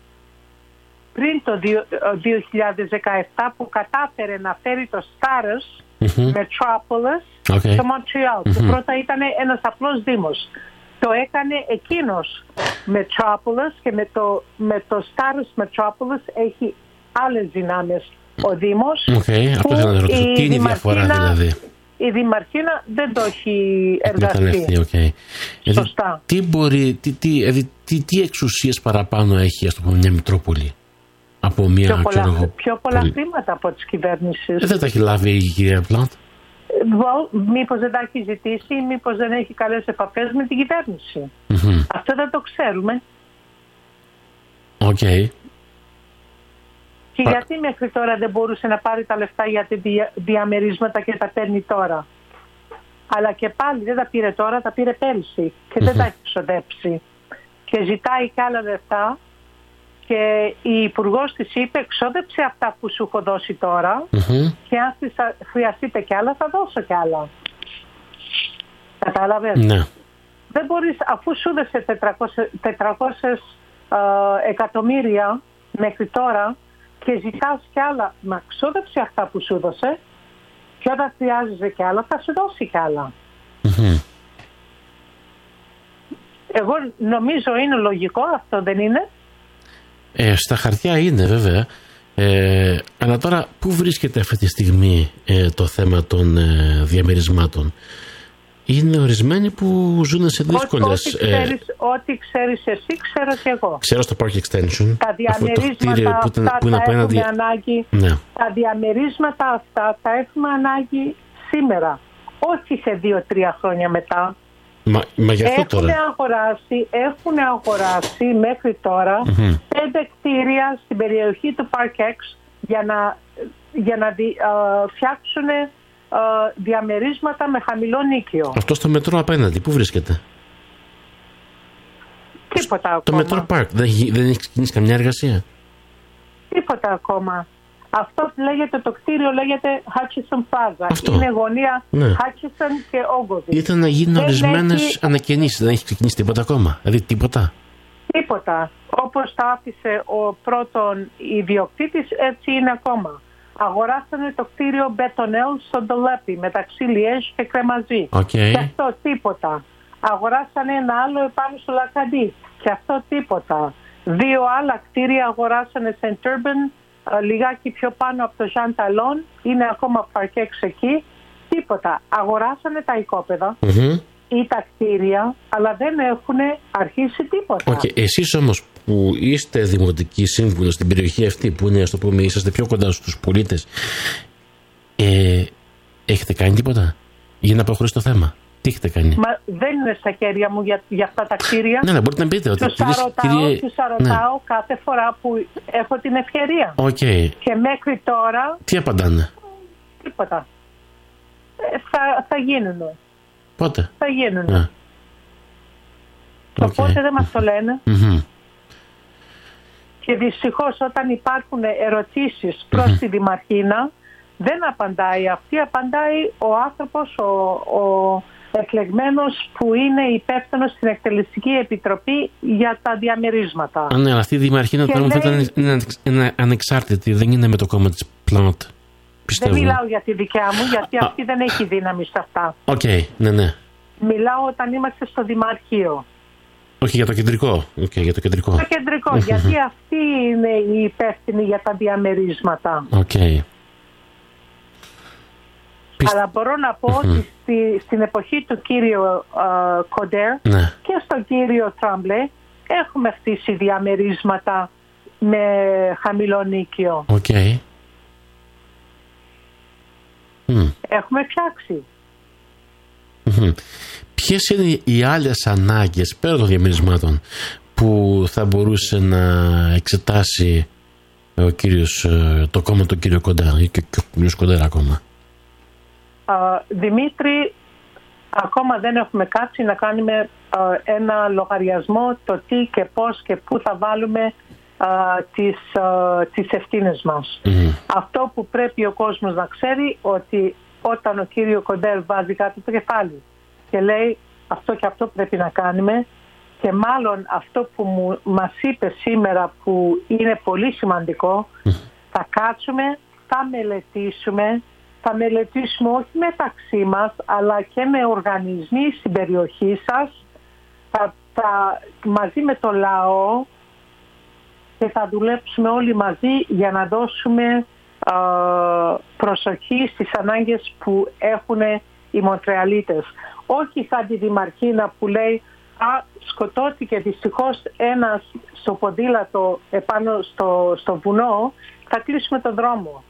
πριν το δύο χιλιάδες δεκαεπτά που κατάφερε να φέρει το Stars mm-hmm. Metropolis okay. στο Μοντρεάλ mm-hmm. που πρώτα ήταν ένας απλός δήμος. Το έκανε εκείνος Metropolis και με το, με το Stars Metropolis έχει άλλες δυνάμεις ο Δήμος. Okay. Αυτό θέλω να ρωτήσω. Τι είναι η διαφορά δηλαδή? Η Δημαρχίνα δεν το έχει εργαστεί. Okay. Σωστά. Τι μπορεί, τι, τι, τι, τι εξουσίες παραπάνω έχει ας το πούμε μια Μητρόπολη από μια πιο πολλά, ξέρω, πιο πολλά πολυ... χρήματα από τις κυβέρνησεις. Ε, δεν τα έχει λάβει η κυρία Πλάντ? Well, μήπως δεν τα έχει ζητήσει, μήπως δεν έχει καλές επαφές με την κυβέρνηση. Mm-hmm. Αυτό δεν το ξέρουμε. Οκ. Okay. Και Α... γιατί μέχρι τώρα δεν μπορούσε να πάρει τα λεφτά για τη δια... διαμερίσματα και τα παίρνει τώρα? Αλλά και πάλι δεν τα πήρε τώρα, τα πήρε πέρυσι και mm-hmm. δεν τα έχει ξοδέψει. Και ζητάει και άλλα λεφτά. Και η υπουργός της είπε εξόδεψε αυτά που σου έχω δώσει τώρα mm-hmm. και αν χρειαστείτε κι άλλα θα δώσω κι άλλα. Κατάλαβες? Ναι. Δεν μπορείς, αφού σου δώσε τετρακόσια εκατομμύρια μέχρι τώρα και ζητάς κι άλλα, μα εξόδεψε αυτά που σου δώσε και όταν χρειάζεσαι κι άλλα θα σου δώσει κι άλλα. Mm-hmm. Εγώ νομίζω είναι λογικό, αυτό δεν είναι? Ε, στα χαρτιά είναι βέβαια, ε, αλλά τώρα πού βρίσκεται αυτή τη στιγμή ε, το θέμα των ε, διαμερισμάτων? Είναι ορισμένοι που ζουν σε δύσκολες... Ό,τι ξέρεις, ε, ό,τι ξέρεις εσύ, ξέρω και εγώ. Ξέρω στο Park Extension. Τα διαμερίσματα αυτά που, που τα έχουμε δι... ανάγκη. Ναι. Τα διαμερίσματα αυτά τα έχουμε ανάγκη σήμερα. Όχι σε δύο-τρία χρόνια μετά. Μα, μα γι' αυτό έχουν, τώρα. αγοράσει, έχουν αγοράσει μέχρι τώρα mm-hmm. πέντε κτίρια στην περιοχή του Park X για να, για να δι, uh, φτιάξουν διαμερίσματα με χαμηλό νίκιο. Αυτό στο μετρό απέναντι, πού βρίσκεται? Τίποτα ακόμα. Το μετρό Πάρκ, δεν έχει, δεν έχει ξεκινήσει καμιά εργασία? Τίποτα ακόμα. Αυτό λέγεται, το κτίριο λέγεται Hutchison Plaza. Αυτό. Είναι γωνία ναι. Hutchison και Ogilvy. Ήταν να γίνουν ορισμένες έχει... ανακαινήσεις, δεν έχει ξεκινήσει τίποτα ακόμα? Δηλαδή τίποτα. Τίποτα. Όπως τα άφησε ο πρώτον ιδιοκτήτης, έτσι είναι ακόμα. Αγοράσανε το κτίριο Μπετονέλ στον Ντολέπι μεταξύ Λιέζ και Κρεμαζή. Okay. Και αυτό τίποτα. Αγοράσανε ένα άλλο επάνω στο Λακαντί. Και αυτό τίποτα. Δύο άλλα κτίρια αγοράσανε σε Turban, λιγάκι πιο πάνω από το Jean Talon. Είναι ακόμα παρκέξ εκεί. Τίποτα. Αγοράσανε τα οικόπεδα mm-hmm. ή τα κτίρια, αλλά δεν έχουν αρχίσει τίποτα. Okay. Εσείς όμως που είστε δημοτικοί σύμβουλοι στην περιοχή αυτή, που είναι, ας το πούμε, είσαστε πιο κοντά στους πολίτες, ε, έχετε κάνει τίποτα για να προχωρήσει το θέμα? Τι έχετε κάνει? Μα δεν είναι στα χέρια μου για, για αυτά τα κτίρια. Ναι, ναι, μπορείτε να πείτε ότι τους αρωτάω, κύριε... τους αρωτάω ναι. κάθε φορά που έχω την ευκαιρία. Okay. Και μέχρι τώρα... Τι απαντάνε? Τίποτα. Ε, θα, θα γίνουν. Πότε? Θα γίνουν. Yeah. Οπότε okay. δεν μας το λένε. Mm-hmm. Και δυστυχώς όταν υπάρχουν ερωτήσεις προς mm-hmm. τη Δημαρχίνα, δεν απαντάει αυτή, απαντάει ο άνθρωπος, ο, ο εκλεγμένος που είναι υπεύθυνος στην Εκτελεστική Επιτροπή για τα διαμερίσματα. Α, ναι, αλλά αυτή η Δημαρχίνα τώρα μου λέει... είναι, είναι ανεξάρτητη, δεν είναι με το κόμμα της Πλάνοτ. Δεν μιλάω για τη δικιά μου, γιατί Α. αυτή δεν έχει δύναμη σε αυτά. Οκ, okay, ναι, ναι. Μιλάω όταν είμαστε στο Δημαρχείο. Όχι, για το κεντρικό. Okay, για το κεντρικό. Το κεντρικό, γιατί αυτή είναι η υπεύθυνη για τα διαμερίσματα. Okay. Αλλά μπορώ να πω mm-hmm. ότι στη, στην εποχή του κύριου uh, Κοντέρ ναι. και στον κύριο Τραμπλέ έχουμε χτίσει διαμερίσματα με χαμηλό νίκιο. Okay. Mm. Έχουμε φτιάξει. Mm-hmm. Ποιες είναι οι άλλες ανάγκες πέρα των διαμερισμάτων που θα μπορούσε να εξετάσει ο κύριος, το κόμμα του κύριο Κοντέρ ή και ο κύριος Κοντέρ ακόμα? Uh, Δημήτρη, ακόμα δεν έχουμε κάτσει να κάνουμε uh, ένα λογαριασμό το τι και πώς και πού θα βάλουμε uh, τις, uh, τις ευθύνες μας. Mm-hmm. Αυτό που πρέπει ο κόσμος να ξέρει, ότι όταν ο κύριο Κοντέρ βάζει κάτω το κεφάλι και λέει αυτό και αυτό πρέπει να κάνουμε, και μάλλον αυτό που μου, μας είπε σήμερα που είναι πολύ σημαντικό, mm-hmm. θα κάτσουμε, θα μελετήσουμε, θα μελετήσουμε όχι μεταξύ μας, αλλά και με οργανισμοί στην περιοχή σας, θα, θα, μαζί με το λαό, και θα δουλέψουμε όλοι μαζί για να δώσουμε α, προσοχή στις ανάγκες που έχουν οι Μοντρεαλίτες. Όχι σαν τη Δημαρχίνα που λέει «Α, σκοτώθηκε δυστυχώς ένας στο ποδήλατο επάνω στο, στο βουνό, θα κλείσουμε τον δρόμο».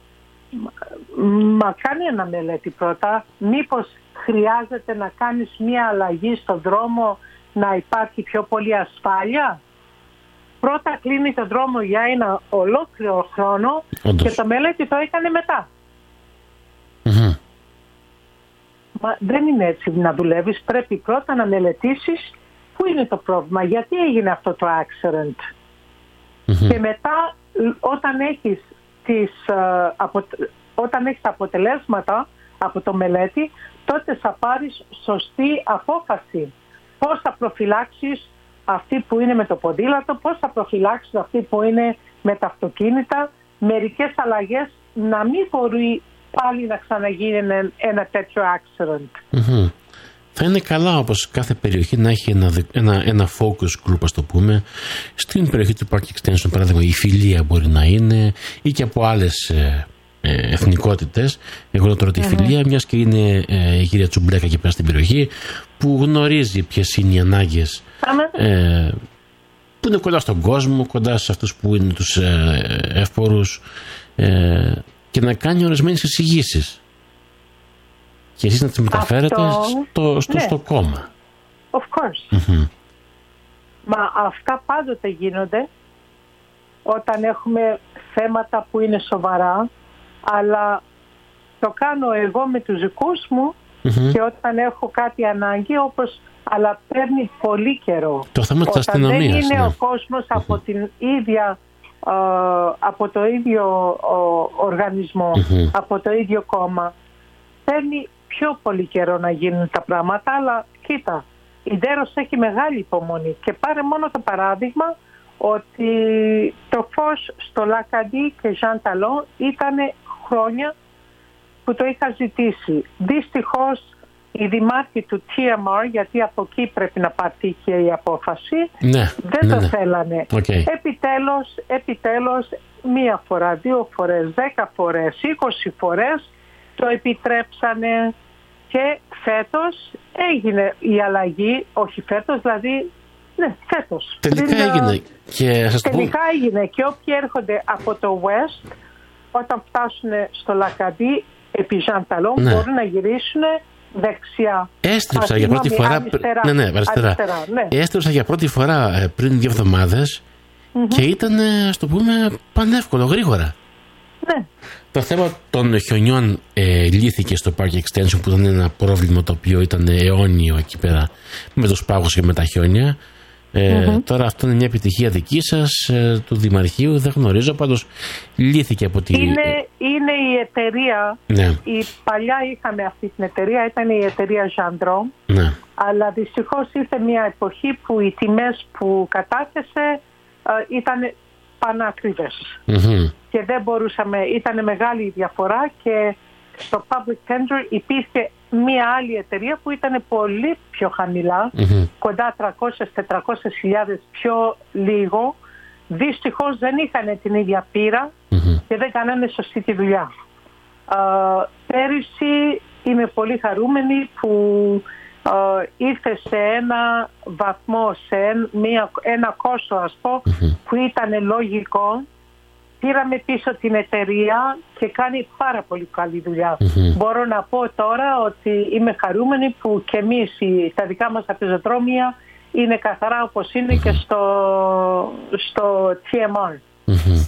Μα κάνει ένα μελέτη πρώτα. Μήπως χρειάζεται να κάνεις μία αλλαγή στον δρόμο, να υπάρχει πιο πολύ ασφάλεια? Πρώτα κλείνει τον δρόμο για ένα ολόκληρο χρόνο. Όντως. Και το μελέτη το έκανε μετά. Mm-hmm. Μα δεν είναι έτσι να δουλεύεις. Πρέπει πρώτα να μελετήσεις πού είναι το πρόβλημα, γιατί έγινε αυτό το accident. Mm-hmm. Και μετά όταν έχεις Τις, uh, απο, όταν έχεις τα αποτελέσματα από το μελέτη, τότε θα πάρεις σωστή απόφαση. Πώς θα προφυλάξεις αυτή που είναι με το ποδήλατο, πώς θα προφυλάξεις αυτή που είναι με τα αυτοκίνητα, μερικές αλλαγές να μην μπορεί πάλι να ξαναγίνει ένα, ένα τέτοιο accident. Mm-hmm. Θα είναι καλά όπως κάθε περιοχή να έχει ένα, ένα, ένα focus group, ας το πούμε. Στην περιοχή του Park Extension, παράδειγμα, η Φιλία μπορεί να είναι, ή και από άλλες ε, ε, εθνικότητες. Εγώ τώρα τη mm-hmm. Φιλία, μιας και είναι ε, η κυρία Τσουμπλέκα εκεί πέρα στην περιοχή, που γνωρίζει ποιες είναι οι ανάγκες ε, που είναι κοντά στον κόσμο, κοντά σε αυτούς που είναι τους ε, εύπορους, ε, και να κάνει ορισμένες εισηγήσεις. Και εσείς να τις μεταφέρετε αυτό... στο, στο, ναι. στο κόμμα. Of course. Mm-hmm. Μα αυτά πάντοτε γίνονται όταν έχουμε θέματα που είναι σοβαρά, αλλά το κάνω εγώ με τους δικούς μου mm-hmm. και όταν έχω κάτι ανάγκη, όπως, αλλά παίρνει πολύ καιρό. Το θέμα της αστυνομίας. Όταν δεν είναι ναι. ο κόσμος mm-hmm. από την ίδια Uh, από το ίδιο uh, οργανισμό, mm-hmm. από το ίδιο κόμμα, παίρνει πιο πολύ καιρό να γίνουν τα πράγματα, αλλά κοίτα, η Ντέρος έχει μεγάλη υπομονή και πάρε μόνο το παράδειγμα ότι το φως στο Λακαντί και Ζαν Ταλόν ήταν χρόνια που το είχα ζητήσει. Δυστυχώς οι δημάρχοι του τι εμ αρ, γιατί από εκεί πρέπει να πάρθει και η απόφαση, ναι, δεν ναι, το ναι. θέλανε. Okay. Επιτέλους, επιτέλους, μία φορά, δύο φορές, δέκα φορές, είκοσι φορές το επιτρέψανε και φέτος έγινε η αλλαγή, όχι φέτος, δηλαδή, ναι, φέτος. Τελικά Πριν, έγινε. Και σας τελικά πω... έγινε και όποιοι έρχονται από το West, όταν φτάσουν στο Λακαντί, επί Ζαν Ταλόν, ναι. μπορούν να γυρίσουν δεξιά. Έστρεψα για πρώτη φορά. Αριστερά. Ναι, ναι, αριστερά. αριστερά ναι. Έστρεψα για πρώτη φορά πριν δύο εβδομάδες mm-hmm. και ήταν, ας το πούμε, πανεύκολο, γρήγορα. Ναι. Το θέμα των χιονιών ε, λύθηκε στο Park Extension, που ήταν ένα πρόβλημα το οποίο ήταν αιώνιο εκεί πέρα με τους πάγους και με τα χιόνια. Ε, mm-hmm. Τώρα αυτό είναι μια επιτυχία δική σας, ε, του Δημαρχείου, δεν γνωρίζω, πάντως λύθηκε από τη... Είναι, είναι η εταιρεία, ναι. η παλιά είχαμε αυτή την εταιρεία, ήταν η εταιρεία Gendron, ναι. αλλά δυστυχώς ήρθε μια εποχή που οι τιμές που κατάθεσε ε, ήταν πανάκριβες mm-hmm. και δεν μπορούσαμε, ήταν μεγάλη η διαφορά και στο public tender υπήρχε μία άλλη εταιρεία που ήταν πολύ πιο χαμηλά, mm-hmm. κοντά τριακόσιες με τετρακόσιες χιλιάδες πιο λίγο. Δυστυχώς δεν είχαν την ίδια πείρα mm-hmm. και δεν κάνανε σωστή τη δουλειά. Uh, πέρυσι είμαι πολύ χαρούμενη που uh, ήρθε σε ένα βαθμό, σε ένα, ένα κόστο, ας πω, mm-hmm. που ήταν λογικό. Πήραμε πίσω την εταιρεία και κάνει πάρα πολύ καλή δουλειά. Mm-hmm. Μπορώ να πω τώρα ότι είμαι χαρούμενη που και εμείς τα δικά μας τα πεζοδρόμια είναι καθαρά όπως είναι mm-hmm. και στο, στο τι εμ αρ. Mm-hmm.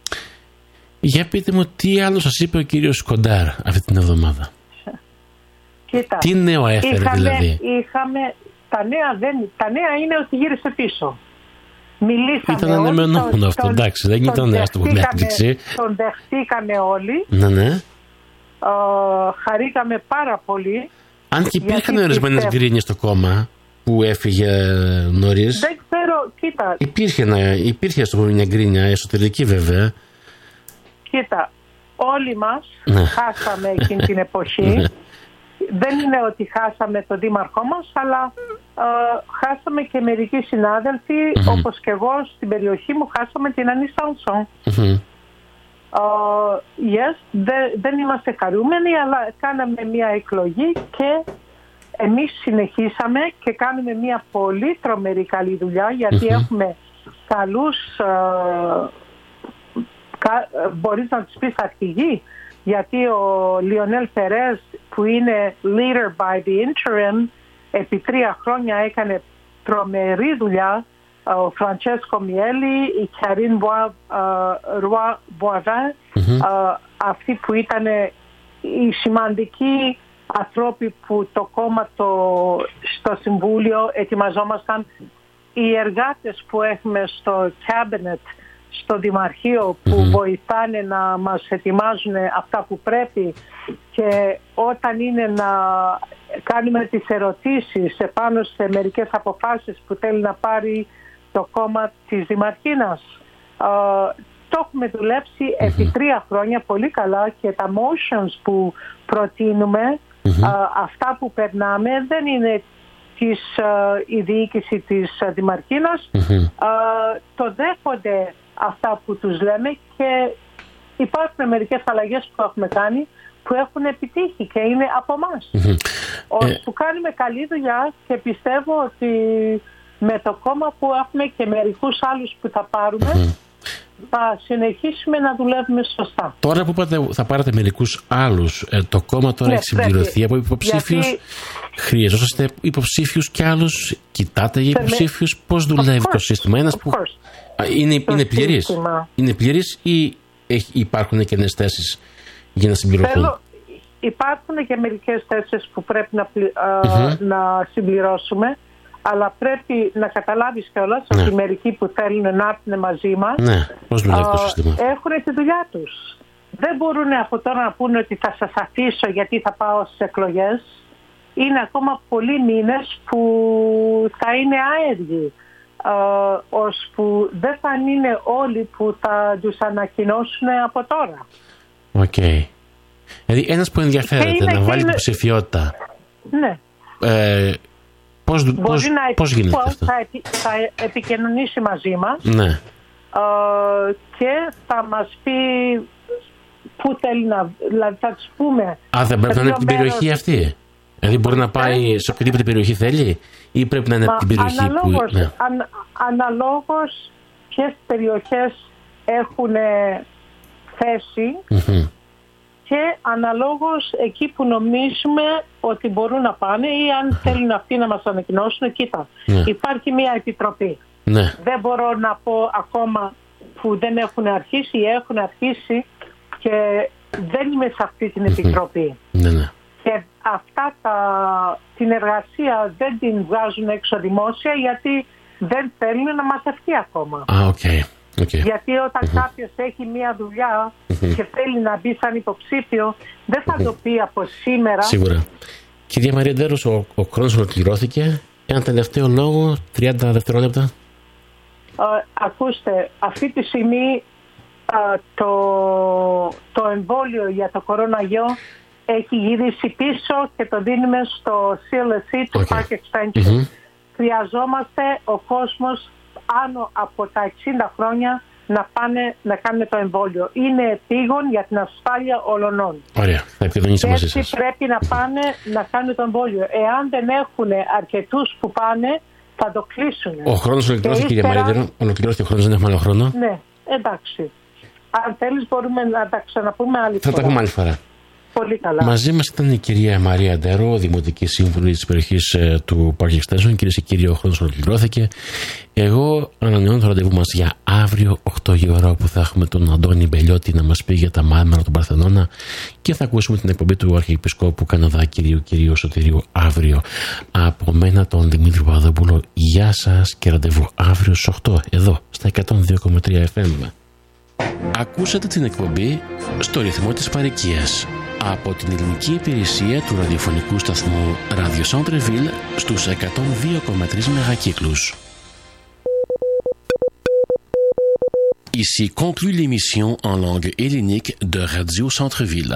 Για πείτε μου, τι άλλο σας είπε ο κύριος Κοντάρ αυτή την εβδομάδα? Κοίτα, τι νέο έφερε είχαμε, δηλαδή? Είχαμε, τα, νέα δεν, τα νέα είναι ότι γύρισε πίσω. Μιλήσαμε ήταν αναμενόμενο αυτό, εντάξει, δεν ήταν ας το πούμε έκπληξη. Τον δεχτήκαμε όλοι. Ναι, ναι. Uh, χαρήκαμε πάρα πολύ. Αν και υπήρχαν ορισμένες γκρίνιες στο κόμμα που έφυγε νωρίς. Δεν ξέρω, κοίτα. Υπήρχε, υπήρχε ας το πούμε μια γκρίνια, εσωτερική βέβαια. Κοίτα, όλοι μας ναι. χάσαμε εκείνη την εποχή. Δεν είναι ότι χάσαμε τον δήμαρχό μας, αλλά uh, χάσαμε και μερικοί συνάδελφοι, mm-hmm. όπως και εγώ στην περιοχή μου χάσαμε την Ανή Σάνσον. Mm-hmm. Uh, yes, δε, δεν είμαστε χαρούμενοι, αλλά κάναμε μια εκλογή και εμείς συνεχίσαμε και κάνουμε μια πολύ τρομερή καλή δουλειά, γιατί mm-hmm. έχουμε καλούς, uh, κα, μπορείς να τους πεις αρχηγοί, γιατί ο Λιονέλ Περές που είναι leader by the interim επί τρία χρόνια έκανε τρομερή δουλειά, ο Φραντσέσκο Μιέλη, η Καρίν Ρουά Μποαβέν, αυτοί που ήταν οι σημαντικοί ανθρώποι που το κόμμα το, στο Συμβούλιο ετοιμαζόμασταν, οι εργάτες που έχουμε στο Cabinet, στο Δημαρχείο που mm-hmm. βοηθάνε να μας ετοιμάζουν αυτά που πρέπει, και όταν είναι να κάνουμε τις ερωτήσεις επάνω σε μερικές αποφάσεις που θέλει να πάρει το κόμμα της Δημαρχίνας, uh, το έχουμε δουλέψει mm-hmm. επί τρία χρόνια πολύ καλά και τα motions που προτείνουμε, mm-hmm. uh, αυτά που περνάμε δεν είναι της, uh, η διοίκηση της uh, Δημαρχίνας, mm-hmm. uh, το δέχονται αυτά που τους λέμε και υπάρχουν μερικές αλλαγές που έχουμε κάνει που έχουν επιτύχει και είναι από εμάς. Mm-hmm. ε... που κάνουμε καλή δουλειά και πιστεύω ότι με το κόμμα που έχουμε και μερικούς άλλους που θα πάρουμε mm-hmm. θα συνεχίσουμε να δουλεύουμε σωστά. Τώρα που είπατε θα πάρετε μερικούς άλλους, ε, το κόμμα τώρα ναι, έχει συμπληρωθεί από υποψήφιους. Γιατί... Χρειαζόσαστε υποψήφιους κι άλλους? Κοιτάτε για υποψήφιους? Πώς δουλεύει το σύστημα? Ένας που είναι, είναι πληρής. Είναι πληρής ή έχει, υπάρχουν καινές θέσεις για να συμπληρωθούν? Θέλω, υπάρχουν και μερικές θέσεις που πρέπει να, mm-hmm. να συμπληρώσουμε, αλλά πρέπει να καταλάβεις κιόλας ναι. ότι μερικοί που θέλουν να έρθουν μαζί μας ναι. Πώς δουλεύει το σύστημα? Έχουν τη δουλειά τους. Δεν μπορούν από τώρα να πούνε ότι θα σας αφήσω γιατί θα πάω στις εκλογές. Είναι ακόμα πολλοί μήνες που θα είναι άεργοι, uh, ώσπου δεν θα είναι όλοι που θα τους ανακοινώσουν από τώρα. Οκ. Okay. Δηλαδή ένας που ενδιαφέρεται να βάλει υποψηφιότητα, ναι. ε, πώς, Μπορεί πώς, να πώς γίνεται αυτό? Θα, επι, θα επικοινωνήσει μαζί μας ναι. uh, και θα μας πει πού θέλει να... Δηλαδή θα τους πούμε... Α, δεν πρέπει να είναι από την περιοχή αυτή? Δηλαδή μπορεί να πάει σε οποιαδήποτε περιοχή θέλει ή πρέπει να είναι από την περιοχή αναλόγως, που... Ναι. Αν, αναλόγως ποιες περιοχές έχουν θέση mm-hmm. και αναλόγως εκεί που νομίζουμε ότι μπορούν να πάνε ή αν θέλουν αυτοί να μας ανακοινώσουν. Κοίτα, ναι. υπάρχει μια επιτροπή. Ναι. Δεν μπορώ να πω ακόμα που δεν έχουν αρχίσει ή έχουν αρχίσει και δεν είμαι σε αυτή την επιτροπή. Ναι, ναι. Και αυτά τα, την εργασία δεν την βγάζουν έξω δημόσια γιατί δεν θέλουν να μαζευτεί ακόμα. Α, οκ. Okay. Okay. Γιατί όταν mm-hmm. κάποιος έχει μία δουλειά mm-hmm. και θέλει να μπει σαν υποψήφιο, δεν θα mm-hmm. το πει από σήμερα. Σίγουρα. Κυρία Μαρία Ντέρος, ο, ο χρόνος ολοκληρώθηκε. Ένα τελευταίο λόγο, τριάντα δευτερόλεπτα. Uh, ακούστε, αυτή τη στιγμή uh, το, το εμβόλιο για το κοροναγιό έχει γυρίσει πίσω και το δίνουμε στο σι ελ ες σι, το okay. Park Extension. Mm-hmm. Χρειαζόμαστε ο κόσμος άνω από τα εξήντα χρόνια να πάνε να κάνουν το εμβόλιο. Είναι επίγον για την ασφάλεια όλων. Ωραία, θα επικοινωνήσω μαζί σας. Έτσι πρέπει να πάνε να κάνουν το εμβόλιο. Εάν δεν έχουν αρκετούς που πάνε, θα το κλείσουν. Ο χρόνος ολοκληρώθηκε, κυρία Μαρία. Ολοκληρώθηκε ο χρόνος, δεν έχουμε άλλο χρόνο. Ναι, εντάξει. Αν θέλεις μπορούμε να τα ξαναπούμε άλλη θα φορά. Θα τα πούμε άλλη φορά. Πολύ καλά. Μαζί μας ήταν η κυρία Μαρία Ντέρο, Δημοτική Σύμβουλη της περιοχής ε, του Park Extension. Κυρίες και κύριοι, ο χρόνος ολοκληρώθηκε. Εγώ ανανεώνω το ραντεβού μας για αύριο οκτώ η ώρα, όπου θα έχουμε τον Αντώνη Μπελιώτη να μας πει για τα μάρμαρα του Παρθενώνα και θα ακούσουμε την εκπομπή του Αρχιεπισκόπου Καναδά κυρίου κυρίου Σωτηρίου αύριο. Από μένα τον Δημήτρη Παπαδόπουλο, γεια σας και ραντεβού αύριο στις οκτώ εδώ στα εκατόν δύο κόμμα τρία εφ εμ. Ακούσατε την εκπομπή στο ρυθμό της παροικίας από την ελληνική υπηρεσία του ραδιοφωνικού σταθμού Radio Centre-Ville στους εκατόν δύο κόμμα τρία μεγακύκλους. Ici conclut l'émission en langue hellénique de Radio Centre-Ville.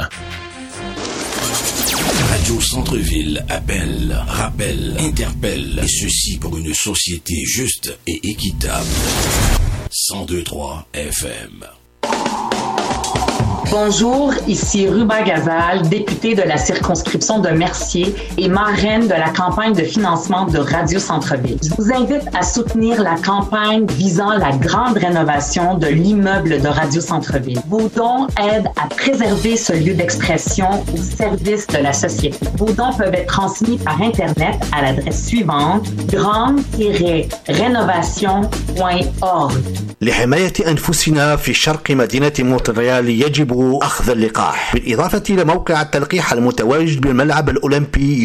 Radio Centre-Ville appelle, rappelle, interpelle, et ceci pour une société juste et équitable. cent deux virgule trois F M. Bonjour, ici Ruba Gazal, députée de la circonscription de Mercier et marraine de la campagne de financement de Radio Centre-Ville. Je vous invite à soutenir la campagne visant la grande rénovation de l'immeuble de Radio Centre-Ville. Vos dons aident à préserver ce lieu d'expression au service de la société. Vos dons peuvent être transmis par Internet à l'adresse suivante grande tiret rénovation point org. لحماية أنفسنا في شرق مدينة مونتريال يجب أخذ اللقاح، بالإضافة إلى موقع التلقيح المتواجد بالملعب الأولمبي